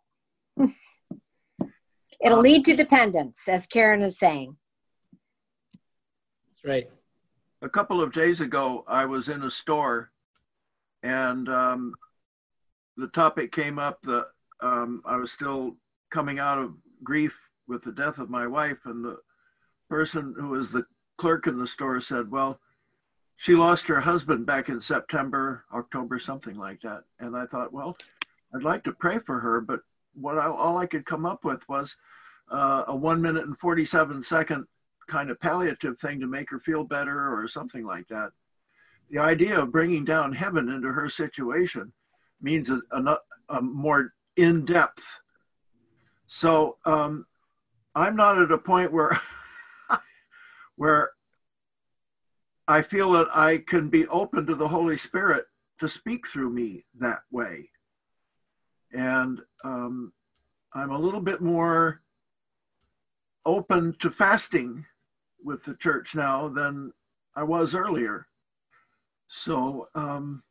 it'll
Um,
lead to dependence, as Karen is saying.
That's right.
A couple of days ago, I was in a store, and um, the topic came up that um, I was still coming out of grief with the death of my wife, and the person who was the clerk in the store said, well, she lost her husband back in September, October, something like that. And I thought, well, I'd like to pray for her, but what I, all I could come up with was uh, a one minute and forty-seven second kind of palliative thing to make her feel better or something like that. The idea of bringing down heaven into her situation means a, a, a more in-depth. So um, I'm not at a point where, where I feel that I can be open to the Holy Spirit to speak through me that way. And um, I'm a little bit more open to fasting with the church now than I was earlier. So, um,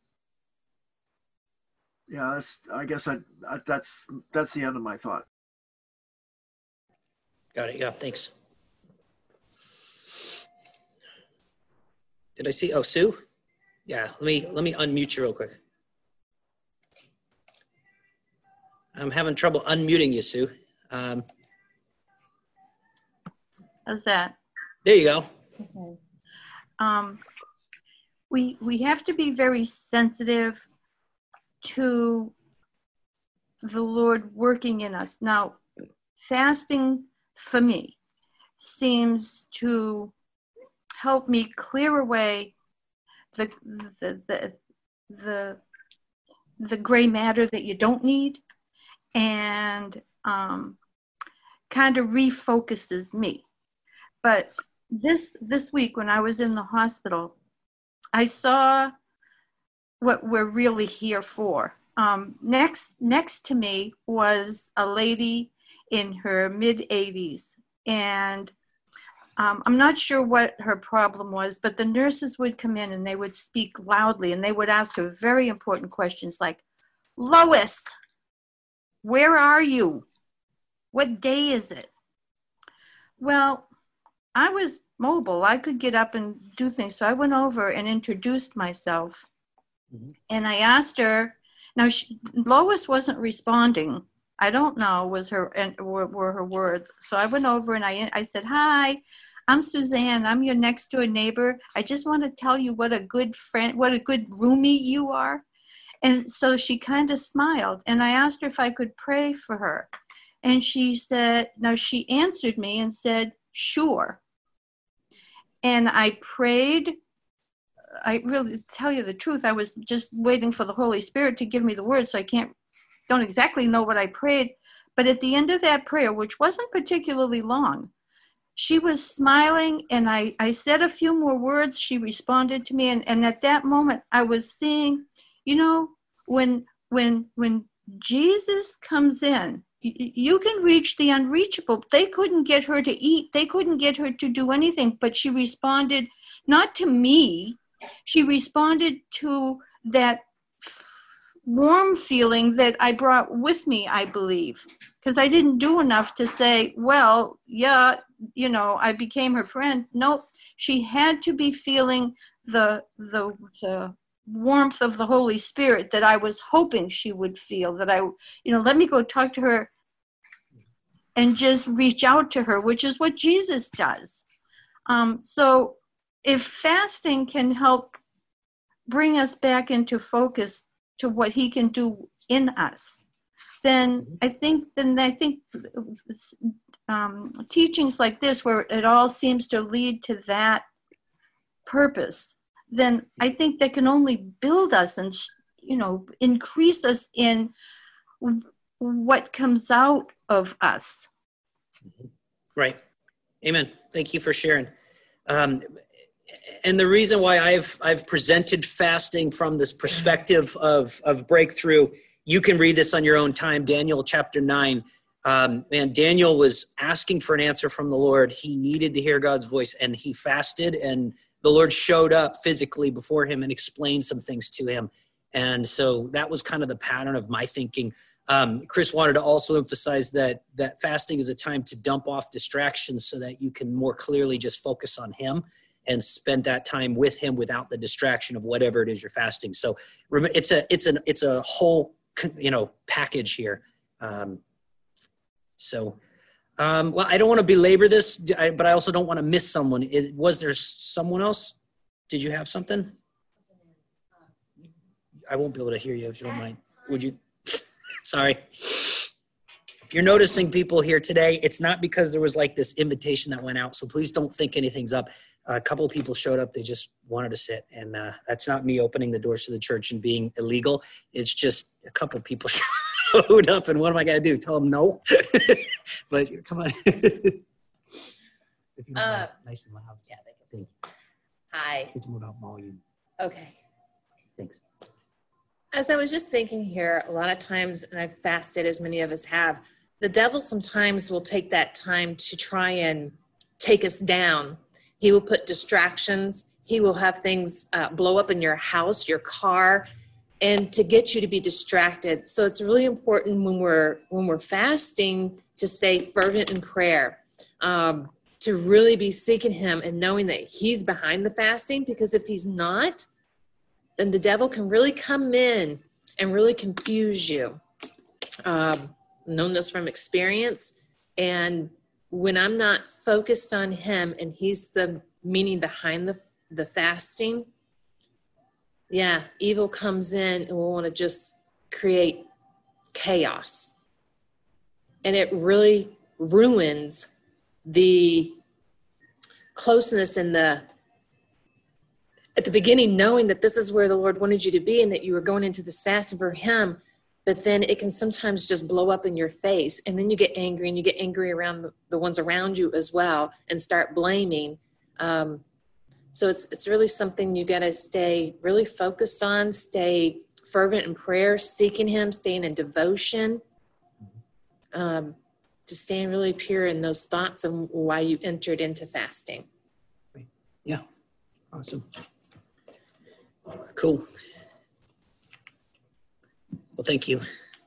yeah, that's, I guess I, I, that's, that's the end of my thought.
Got it. Yeah, thanks. Did I see, oh, Sue? Yeah, let me, let me unmute you real quick. I'm having trouble unmuting you, Sue. Um,
How's that?
there you go.
Okay. Um, we we have to be very sensitive to the Lord working in us. Now, fasting for me seems to help me clear away the the the the, the gray matter that you don't need, and um, kind of refocuses me. But this this week when I was in the hospital, I saw what we're really here for. Um, next next to me was a lady in her mid eighties, and um, I'm not sure what her problem was, but the nurses would come in and they would speak loudly, and they would ask her very important questions like, Lois, where are you? What day is it? Well, I was mobile. I could get up and do things. So I went over and introduced myself. Mm-hmm. And I asked her, now she, Lois wasn't responding. I don't know was her were, were her words. So I went over and I, I said, hi, I'm Suzanne. I'm your next door neighbor. I just want to tell you what a good friend, what a good roomie you are. And so she kind of smiled. And I asked her if I could pray for her. And she said, no, she answered me and said, sure. And I prayed. I really tell you the truth, I was just waiting for the Holy Spirit to give me the words, so I can't, don't exactly know what I prayed. But at the end of that prayer, which wasn't particularly long, she was smiling, and I, I said a few more words. She responded to me, and, and at that moment, I was seeing, you know, when when when Jesus comes in, you can reach the unreachable. They couldn't get her to eat. They couldn't get her to do anything, but she responded not to me. She responded to that warm feeling that I brought with me, I believe, because I didn't do enough to say, well, yeah, you know, I became her friend. Nope. She had to be feeling the, the, the, warmth of the Holy Spirit that I was hoping she would feel, that I, you know, let me go talk to her and just reach out to her, which is what Jesus does. Um, so if fasting can help bring us back into focus to what he can do in us, then I think, then I think um, teachings like this, where it all seems to lead to that purpose, then I think that can only build us and, you know, increase us in what comes out of us.
Right. Amen. Thank you for sharing. Um, and the reason why I've I've presented fasting from this perspective of of breakthrough, you can read this on your own time. Daniel chapter nine. Um, man, Daniel was asking for an answer from the Lord. He needed to hear God's voice, and he fasted, and the Lord showed up physically before him and explained some things to him. And so that was kind of the pattern of my thinking. Um, Chris wanted to also emphasize that that fasting is a time to dump off distractions so that you can more clearly just focus on him and spend that time with him without the distraction of whatever it is you're fasting. So it's a it's an it's a whole you know package here. Um, so um, well, I don't want to belabor this, but I also don't want to miss someone. It, was there someone else? Did you have something? I won't be able to hear you if you don't mind. Would you? Sorry. If you're noticing people here today, it's not because there was like this invitation that went out. So please don't think anything's up. A couple of people showed up. They just wanted to sit. And uh, that's not me opening the doors to the church and being illegal. It's just a couple of people showed up. And what am I going to do? Tell them no? But come on. If you
uh,
nice and loud.
Yeah, they can see. Hi.
It's more about volume.
Okay.
Thanks.
As I was just thinking here, a lot of times, and I've fasted as many of us have, the devil sometimes will take that time to try and take us down. He will put distractions. He will have things uh, blow up in your house, your car, and to get you to be distracted. So it's really important when we're when we're fasting to stay fervent in prayer, um, to really be seeking him and knowing that he's behind the fasting, because if he's not, then the devil can really come in and really confuse you. Um, known this from experience. And when I'm not focused on him and he's the meaning behind the, the fasting, yeah, evil comes in and will want to just create chaos. And it really ruins the closeness and the at the beginning, knowing that this is where the Lord wanted you to be and that you were going into this fasting for him, but then it can sometimes just blow up in your face. And then you get angry and you get angry around the, the ones around you as well and start blaming. Um, so it's it's really something you got to stay really focused on, stay fervent in prayer, seeking him, staying in devotion, um, to staying really pure in those thoughts and why you entered into fasting.
Yeah, awesome. Cool. Well, thank you.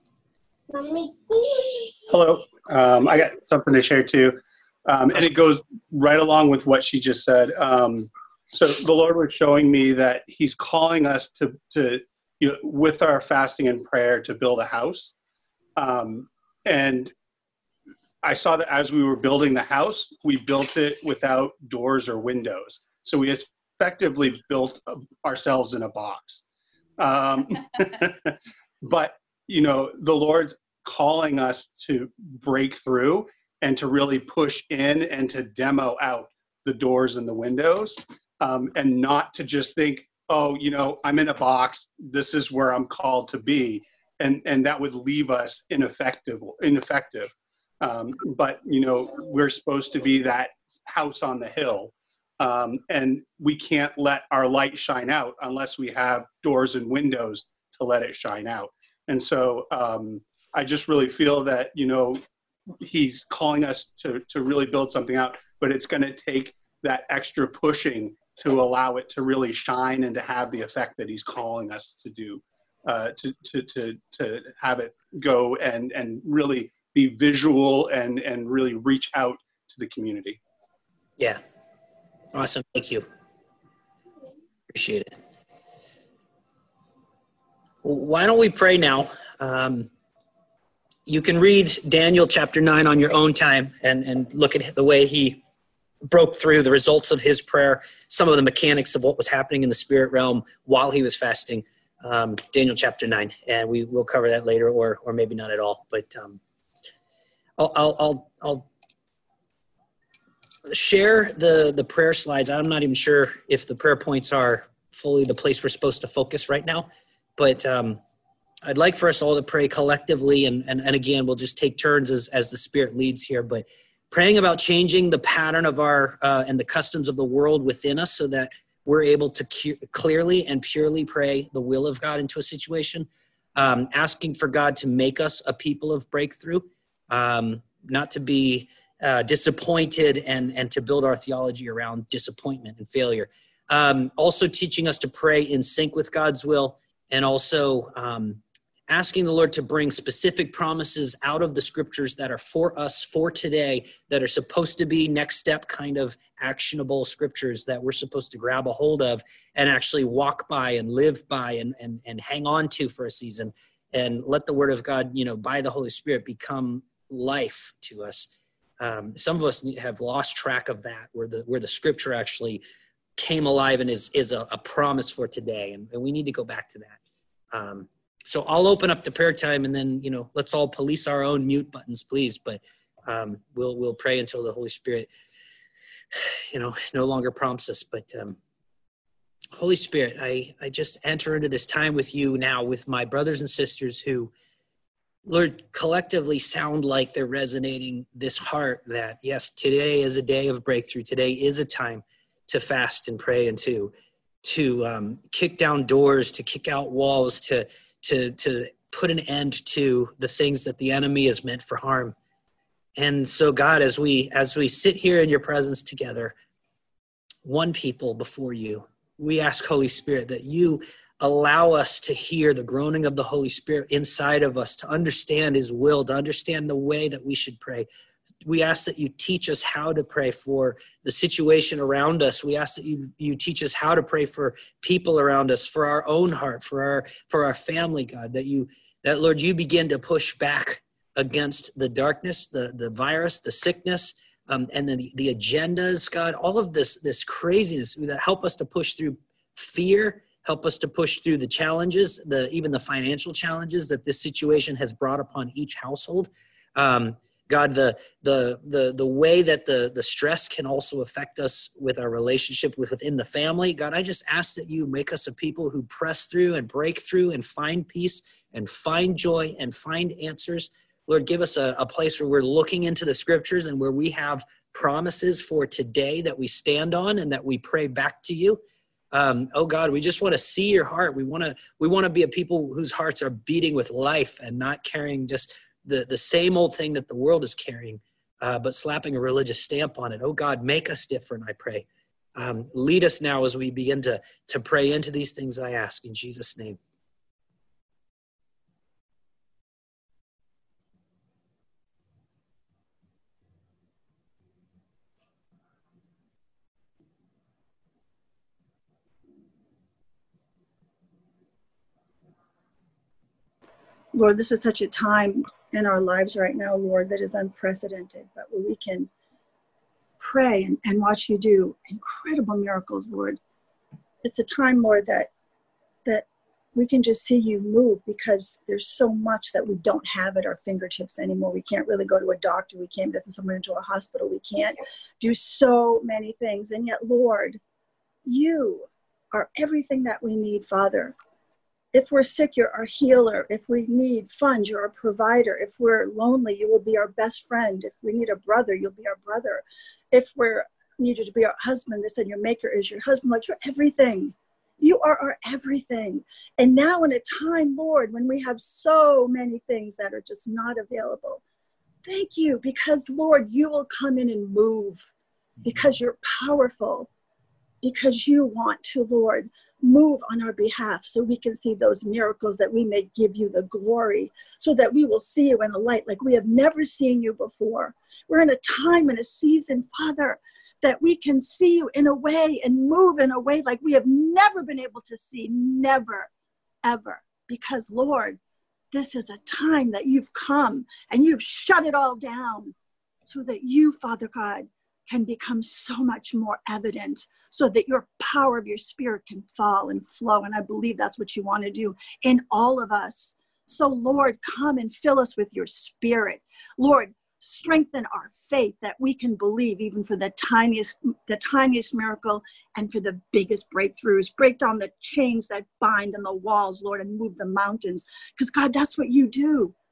Hello. Um, I got something to share too. Um, and it goes right along with what she just said. Um, so the Lord was showing me that he's calling us to, to you know, with our fasting and prayer, to build a house. Um, and I saw that as we were building the house, we built it without doors or windows. So we effectively built ourselves in a box. Um, but, you know, the Lord's calling us to break through and to really push in and to demo out the doors and the windows, um, and not to just think, oh, you know, I'm in a box, this is where I'm called to be. And, and that would leave us ineffective, ineffective. Um, but, you know, we're supposed to be that house on the hill. Um, and we can't let our light shine out unless we have doors and windows to let it shine out. And so um, I just really feel that, you know, he's calling us to, to really build something out, but it's going to take that extra pushing to allow it to really shine and to have the effect that he's calling us to do, uh, to, to, to, to have it go and, and really be visual and, and really reach out to the community.
Yeah. Awesome. Thank you. Appreciate it. Well, why don't we pray now? Um, you can read Daniel chapter nine on your own time and, and look at the way he broke through, the results of his prayer, some of the mechanics of what was happening in the spirit realm while he was fasting. Um, Daniel chapter nine, and we will cover that later, or or maybe not at all. But um, I'll, I'll I'll I'll share the the prayer slides. I'm not even sure if the prayer points are fully the place we're supposed to focus right now, but um, I'd like for us all to pray collectively, and and, and again, we'll just take turns as as the Spirit leads here. But praying about changing the pattern of our uh, and the customs of the world within us so that we're able to cu- clearly and purely pray the will of God into a situation. Um, asking for God to make us a people of breakthrough, um, not to be uh, disappointed and, and to build our theology around disappointment and failure. Um, also teaching us to pray in sync with God's will, and also um, asking the Lord to bring specific promises out of the scriptures that are for us for today, that are supposed to be next step kind of actionable scriptures that we're supposed to grab a hold of and actually walk by and live by and, and, and hang on to for a season, and let the word of God, you know, by the Holy Spirit become life to us. Um, some of us have lost track of that, where the, where the scripture actually came alive and is, is a, a promise for today. And, and we need to go back to that. Um, So I'll open up the prayer time, and then, you know, let's all police our own mute buttons, please. But um, we'll we'll pray until the Holy Spirit, you know, no longer prompts us. But um, Holy Spirit, I, I just enter into this time with you now, with my brothers and sisters who, Lord, collectively sound like they're resonating this heart that, yes, today is a day of breakthrough. Today is a time to fast and pray and to, to um, kick down doors, to kick out walls, to to to put an end to the things that the enemy has meant for harm. And so, God, as we as we sit here in your presence together, one people before you, we ask, Holy Spirit, that you allow us to hear the groaning of the Holy Spirit inside of us, to understand his will, to understand the way that we should pray. We ask that you teach us how to pray for the situation around us. We ask that you, you teach us how to pray for people around us, for our own heart, for our, for our family, God, that you, that Lord, you begin to push back against the darkness, the, the virus, the sickness, um, and then the, the agendas, God, all of this, this craziness that help us to push through fear, help us to push through the challenges, the, even the financial challenges that this situation has brought upon each household. Um, God, the the the the way that the the stress can also affect us with our relationship with, within the family. God, I just ask that you make us a people who press through and break through and find peace and find joy and find answers. Lord, give us a, a place where we're looking into the scriptures and where we have promises for today that we stand on and that we pray back to you. Um, oh God, we just want to see your heart. We want to we want to be a people whose hearts are beating with life and not carrying just the, the same old thing that the world is carrying, uh, but slapping a religious stamp on it. Oh God, make us different, I pray. Um, lead us now as we begin to, to pray into these things, I ask in Jesus' name.
Lord, this is such a time in our lives right now, Lord, that is unprecedented, but where we can pray and, and watch you do incredible miracles, Lord. It's a time, Lord, that that we can just see you move, because there's so much that we don't have at our fingertips anymore. We can't really go to a doctor. We can't visit someone into a hospital. We can't do so many things. And yet, Lord, you are everything that we need, Father. If we're sick, you're our healer. If we need funds, you're our provider. If we're lonely, you will be our best friend. If we need a brother, you'll be our brother. If we need you to be our husband, they said your maker is your husband. Like, you're everything. You are our everything. And now in a time, Lord, when we have so many things that are just not available, thank you, because, Lord, you will come in and move, because you're powerful, because you want to, Lord, move on our behalf so we can see those miracles, that we may give you the glory, so that we will see you in a light like we have never seen you before. We're in a time and a season, Father, that we can see you in a way and move in a way like we have never been able to see, never, ever. Because, Lord, this is a time that you've come and you've shut it all down so that you, Father God, can become so much more evident, so that your power of your spirit can fall and flow. And I believe that's what you want to do in all of us. So, Lord, come and fill us with your spirit. Lord, strengthen our faith that we can believe even for the tiniest, the tiniest miracle and for the biggest breakthroughs. Break down the chains that bind on the walls, Lord, and move the mountains. Because, God, that's what you do.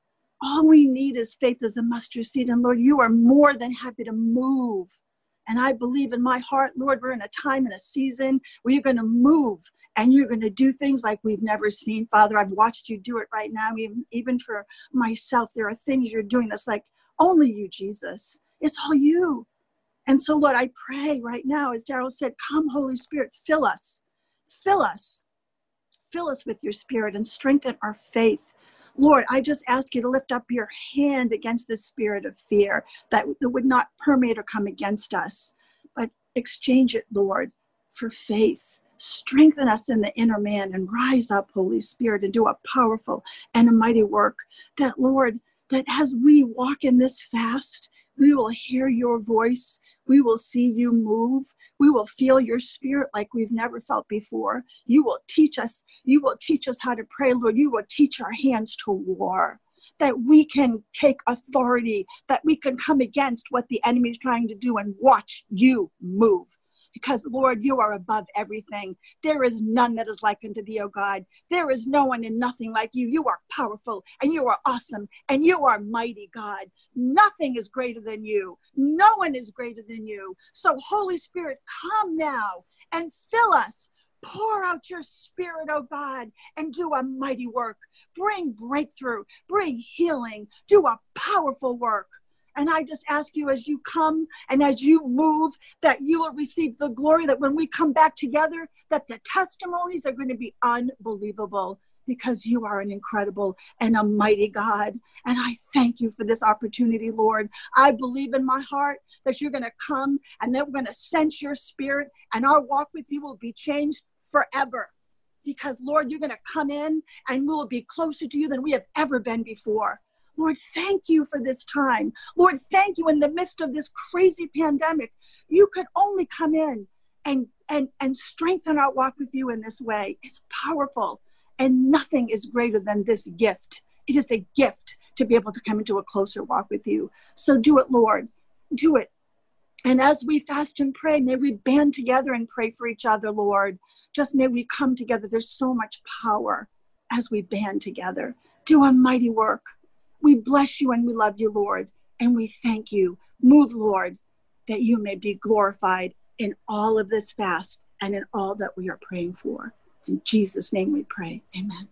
all we need is faith as a mustard seed. And Lord, you are more than happy to move. And I believe in my heart, Lord, we're in a time and a season where you're going to move and you're going to do things like we've never seen. Father, I've watched you do it right now. Even, even for myself, there are things you're doing that's like only you, Jesus. It's all you. And so, Lord, I pray right now, as Daryl said, come, Holy Spirit, fill us, fill us, fill us with your spirit and strengthen our faith. Lord, I just ask you to lift up your hand against the spirit of fear that, that would not permeate or come against us, but exchange it, Lord, for faith. Strengthen us in the inner man and rise up, Holy Spirit, and do a powerful and a mighty work that, Lord, that as we walk in this fast, we will hear your voice. We will see you move. We will feel your spirit like we've never felt before. You will teach us. You will teach us how to pray, Lord. You will teach our hands to war, that we can take authority, that we can come against what the enemy is trying to do and watch you move. Because, Lord, you are above everything. There is none that is like unto thee, O God. There is no one and nothing like you. You are powerful, and you are awesome, and you are mighty, God. Nothing is greater than you. No one is greater than you. So, Holy Spirit, come now and fill us. Pour out your spirit, oh God, and do a mighty work. Bring breakthrough. Bring healing. Do a powerful work. And I just ask you, as you come and as you move, that you will receive the glory, that when we come back together, that the testimonies are going to be unbelievable, because you are an incredible and a mighty God. And I thank you for this opportunity, Lord. I believe in my heart that you're going to come and that we're going to sense your spirit, and our walk with you will be changed forever. Because, Lord, you're going to come in and we will be closer to you than we have ever been before. Lord, thank you for this time. Lord, thank you in the midst of this crazy pandemic. You could only come in and, and, and strengthen our walk with you in this way. It's powerful, and nothing is greater than this gift. It is a gift to be able to come into a closer walk with you. So do it, Lord. Do it. And as we fast and pray, may we band together and pray for each other, Lord. Just may we come together. There's so much power as we band together. Do a mighty work. We bless you and we love you, Lord, and we thank you. Move, Lord, that you may be glorified in all of this fast and in all that we are praying for. It's in Jesus' name we pray. Amen.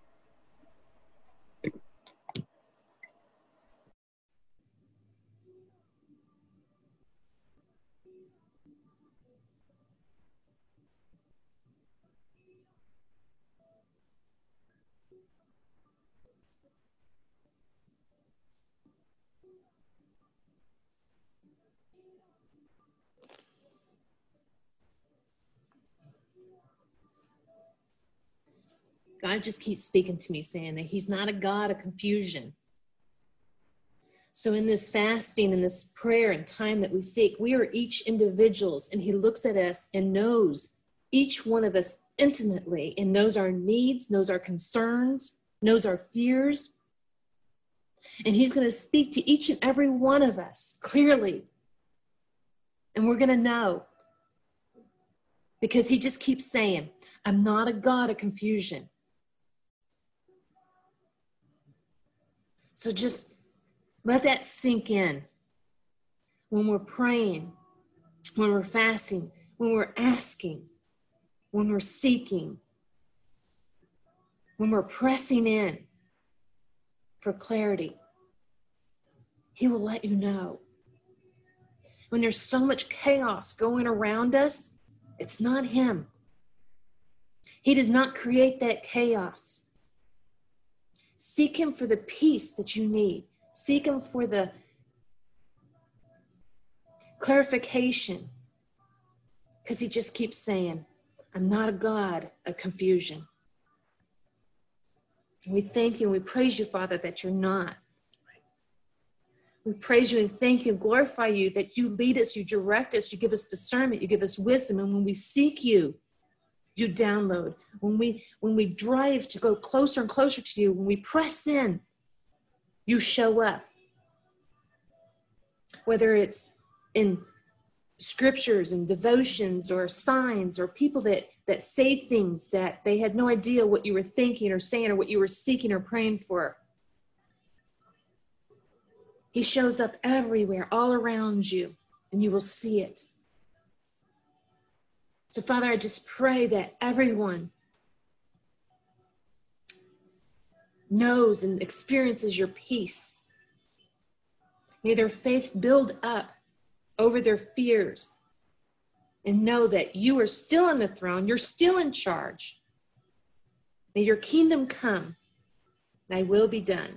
God just keeps speaking to me, saying that he's not a God of confusion. So in this fasting and this prayer and time that we seek, we are each individuals, and he looks at us and knows each one of us intimately, and knows our needs, knows our concerns, knows our fears. And he's going to speak to each and every one of us clearly. And we're going to know, because he just keeps saying, I'm not a God of confusion. So just let that sink in. When we're praying, when we're fasting, when we're asking, when we're seeking, when we're pressing in for clarity, he will let you know. When there's so much chaos going around us, it's not him. He does not create that chaos. Seek him for the peace that you need. Seek him for the clarification, because he just keeps saying, I'm not a God of confusion. And we thank you and we praise you, Father, that you're not. We praise you and thank you and glorify you that you lead us, you direct us, you give us discernment, you give us wisdom. And when we seek you, you download. When we when we drive to go closer and closer to you, when we press in, you show up. Whether it's in scriptures and devotions or signs or people that, that say things that they had no idea what you were thinking or saying or what you were seeking or praying for. He shows up everywhere, all around you, and you will see it. So, Father, I just pray that everyone knows and experiences your peace. May their faith build up over their fears and know that you are still on the throne. You're still in charge. May your kingdom come. Thy will be done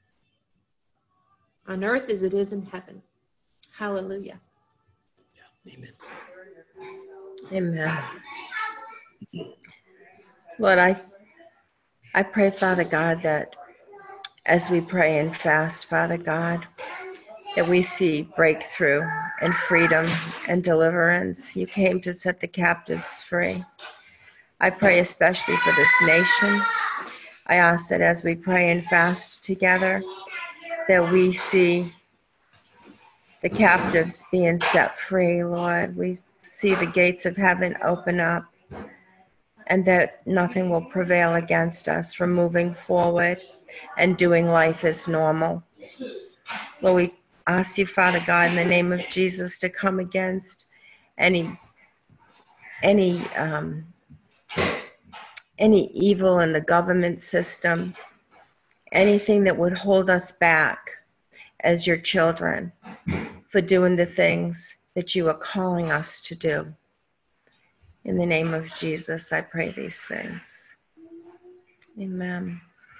on earth as it is in heaven. Hallelujah.
Yeah,
amen. Amen. Lord, I, I pray, Father God, that as we pray and fast, Father God, that we see breakthrough and freedom and deliverance. You came to set the captives free. I pray especially for this nation. I ask that as we pray and fast together, that we see the captives being set free, Lord. We see the gates of heaven open up, and that nothing will prevail against us from moving forward and doing life as normal. Lord, we ask you, Father God, in the name of Jesus, to come against any any um, any evil in the government system, anything that would hold us back as your children for doing the things that you are calling us to do. In the name of Jesus, I pray these things. Amen.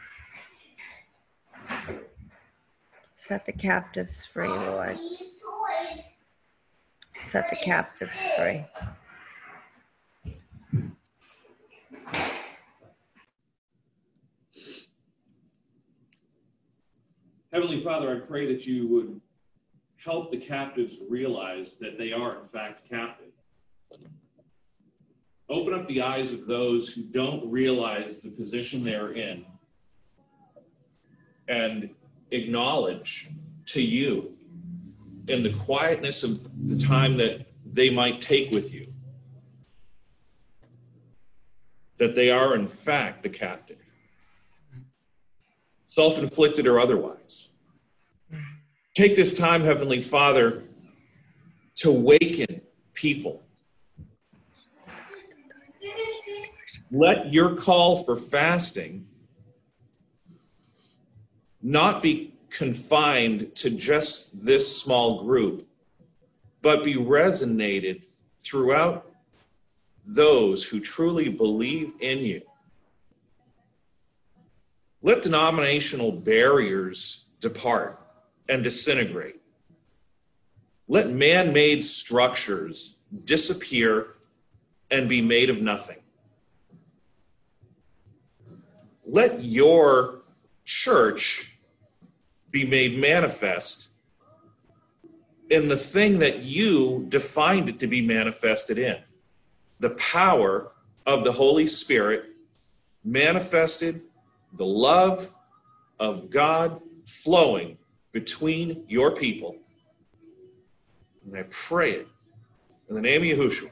Set the captives free, Lord. Set the captives free.
Heavenly Father, I pray that you would help the captives realize that they are, in fact, captive. Open up the eyes of those who don't realize the position they're in, and acknowledge to you in the quietness of the time that they might take with you that they are, in fact, the captive, self-inflicted or otherwise. Take this time, Heavenly Father, to awaken people. Let your call for fasting not be confined to just this small group, but be resonated throughout those who truly believe in you. Let denominational barriers depart and disintegrate. Let man-made structures disappear and be made of nothing. Let your church be made manifest in the thing that you defined it to be manifested in. The power of the Holy Spirit manifested, the love of God flowing between your people. And I pray it in the name of Yahushua.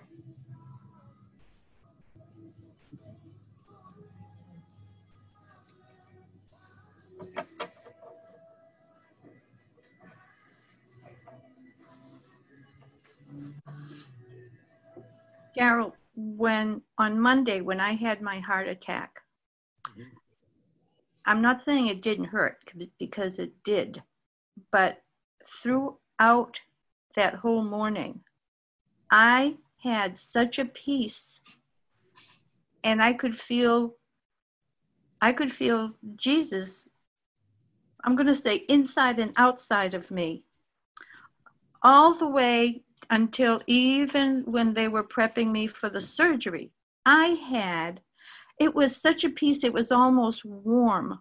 Carol, when on Monday, when I had my heart attack, mm-hmm. I'm not saying it didn't hurt, because it did, but throughout that whole morning, I had such a peace, and I could feel, I could feel Jesus, I'm going to say inside and outside of me, all the way until even when they were prepping me for the surgery. I had, it was such a peace, it was almost warm.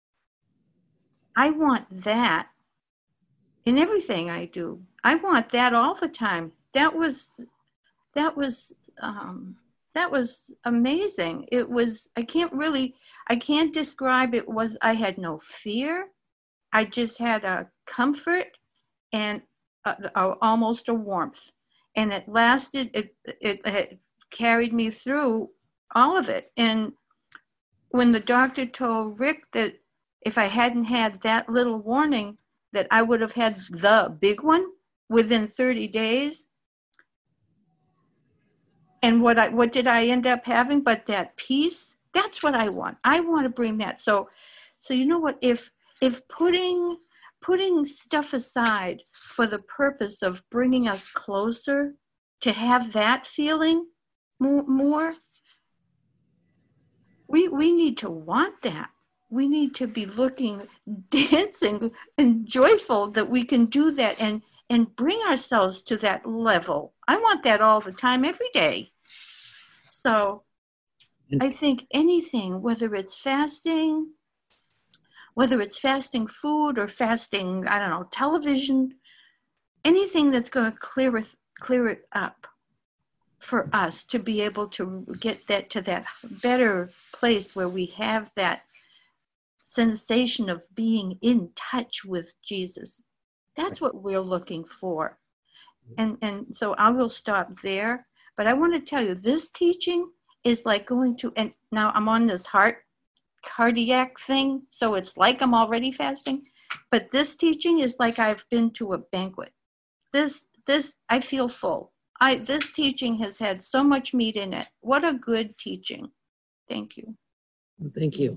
I want that in everything I do. I want that all the time. That was, that was, um, that was amazing. It was, I can't really, I can't describe it. Was, I had no fear. I just had a comfort and a, a, almost a warmth. And it lasted, it, it, it carried me through all of it. And when the doctor told Rick that if I hadn't had that little warning, that I would have had the big one within thirty days. And what I what did I end up having but that peace? That's what I want. I want to bring that. So so you know what, if if putting putting stuff aside for the purpose of bringing us closer to have that feeling more, more we we need to want that. We need to be looking, dancing, and joyful that we can do that and, and bring ourselves to that level. I want that all the time, every day. So I think anything, whether it's fasting, whether it's fasting food or fasting, I don't know, television, anything that's going to clear it, clear it up for us to be able to get that to that better place where we have that sensation of being in touch with Jesus. That's what we're looking for. And and so I will stop there. But I want to tell you, this teaching is like going to, and now I'm on this heart cardiac thing, so it's like I'm already fasting. But this teaching is like I've been to a banquet. This this I feel full. I this teaching has had so much meat in it. What a good teaching. Thank you.
Well, thank you.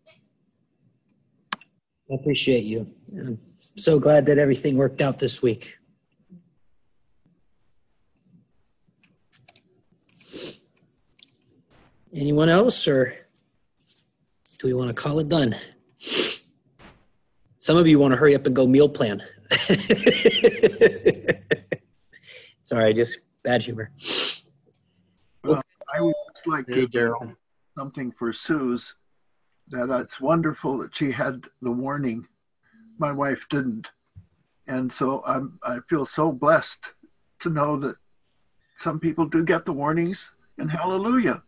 I appreciate you. I'm so glad that everything worked out this week. Anyone else, or do we want to call it done? Some of you want to hurry up and go meal plan. Sorry, just bad humor.
Well, I would just like to do something for Suze. That it's wonderful that she had the warning. My wife didn't. And so I'm, I feel so blessed to know that some people do get the warnings, and hallelujah.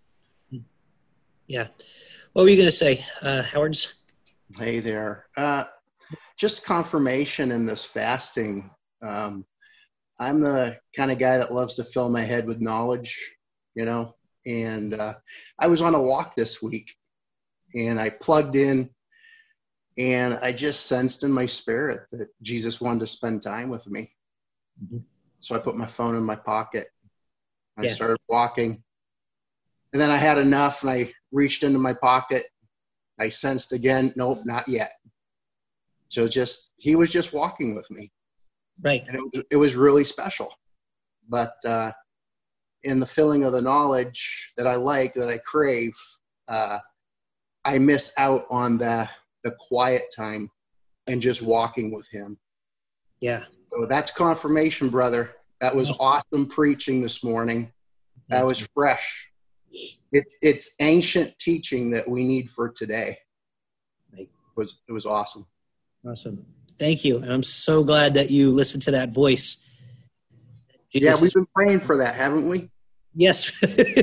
Yeah. What were you going to say, uh, Howards?
Hey there. Uh, just confirmation in this fasting. Um, I'm the kind of guy that loves to fill my head with knowledge, you know, and uh, I was on a walk this week. And I plugged in, and I just sensed in my spirit that Jesus wanted to spend time with me. Mm-hmm. So I put my phone in my pocket. I yeah. started walking. And then I had enough, and I reached into my pocket. I sensed again, nope, not yet. So just, he was just walking with me.
Right.
And it was, it was really special. But uh, in the filling of the knowledge that I like, that I crave, uh, I miss out on the the quiet time and just walking with him.
Yeah.
So that's confirmation, brother. That was awesome preaching this morning. That was fresh. It, it's ancient teaching that we need for today. It was, it was awesome.
Awesome. Thank you. And I'm so glad that you listened to that voice. Jesus
yeah, we've been praying for that, haven't we?
Yes.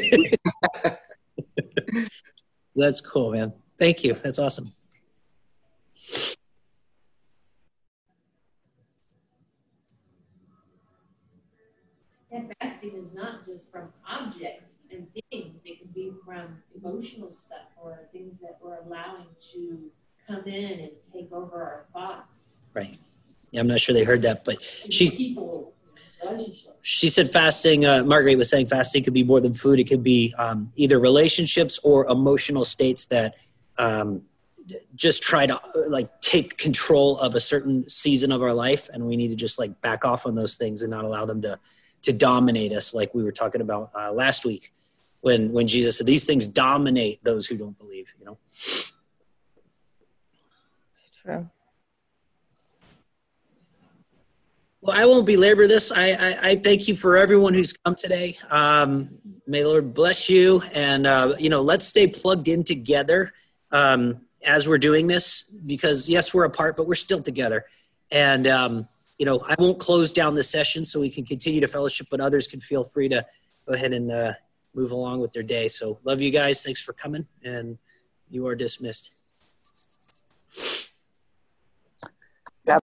That's cool, man. Thank you. That's awesome.
And fasting is not just from objects and things. It can be from emotional stuff or things that we're allowing to come in and take over our thoughts.
Right. Yeah, I'm not sure they heard that, but she
people, relationships.
She said fasting, uh, Marguerite was saying fasting could be more than food. It could be um, either relationships or emotional states that um, just try to like take control of a certain season of our life. And we need to just like back off on those things and not allow them to, to dominate us. Like we were talking about uh, last week when, when Jesus said, these things dominate those who don't believe, you know?
True.
Well, I won't belabor this. I, I, I thank you for everyone who's come today. Um, may the Lord bless you. And, uh, you know, let's stay plugged in together um, as we're doing this, because, yes, we're apart, but we're still together. And, um, you know, I won't close down this session so we can continue to fellowship, but others can feel free to go ahead and uh, move along with their day. So love you guys. Thanks for coming. And you are dismissed.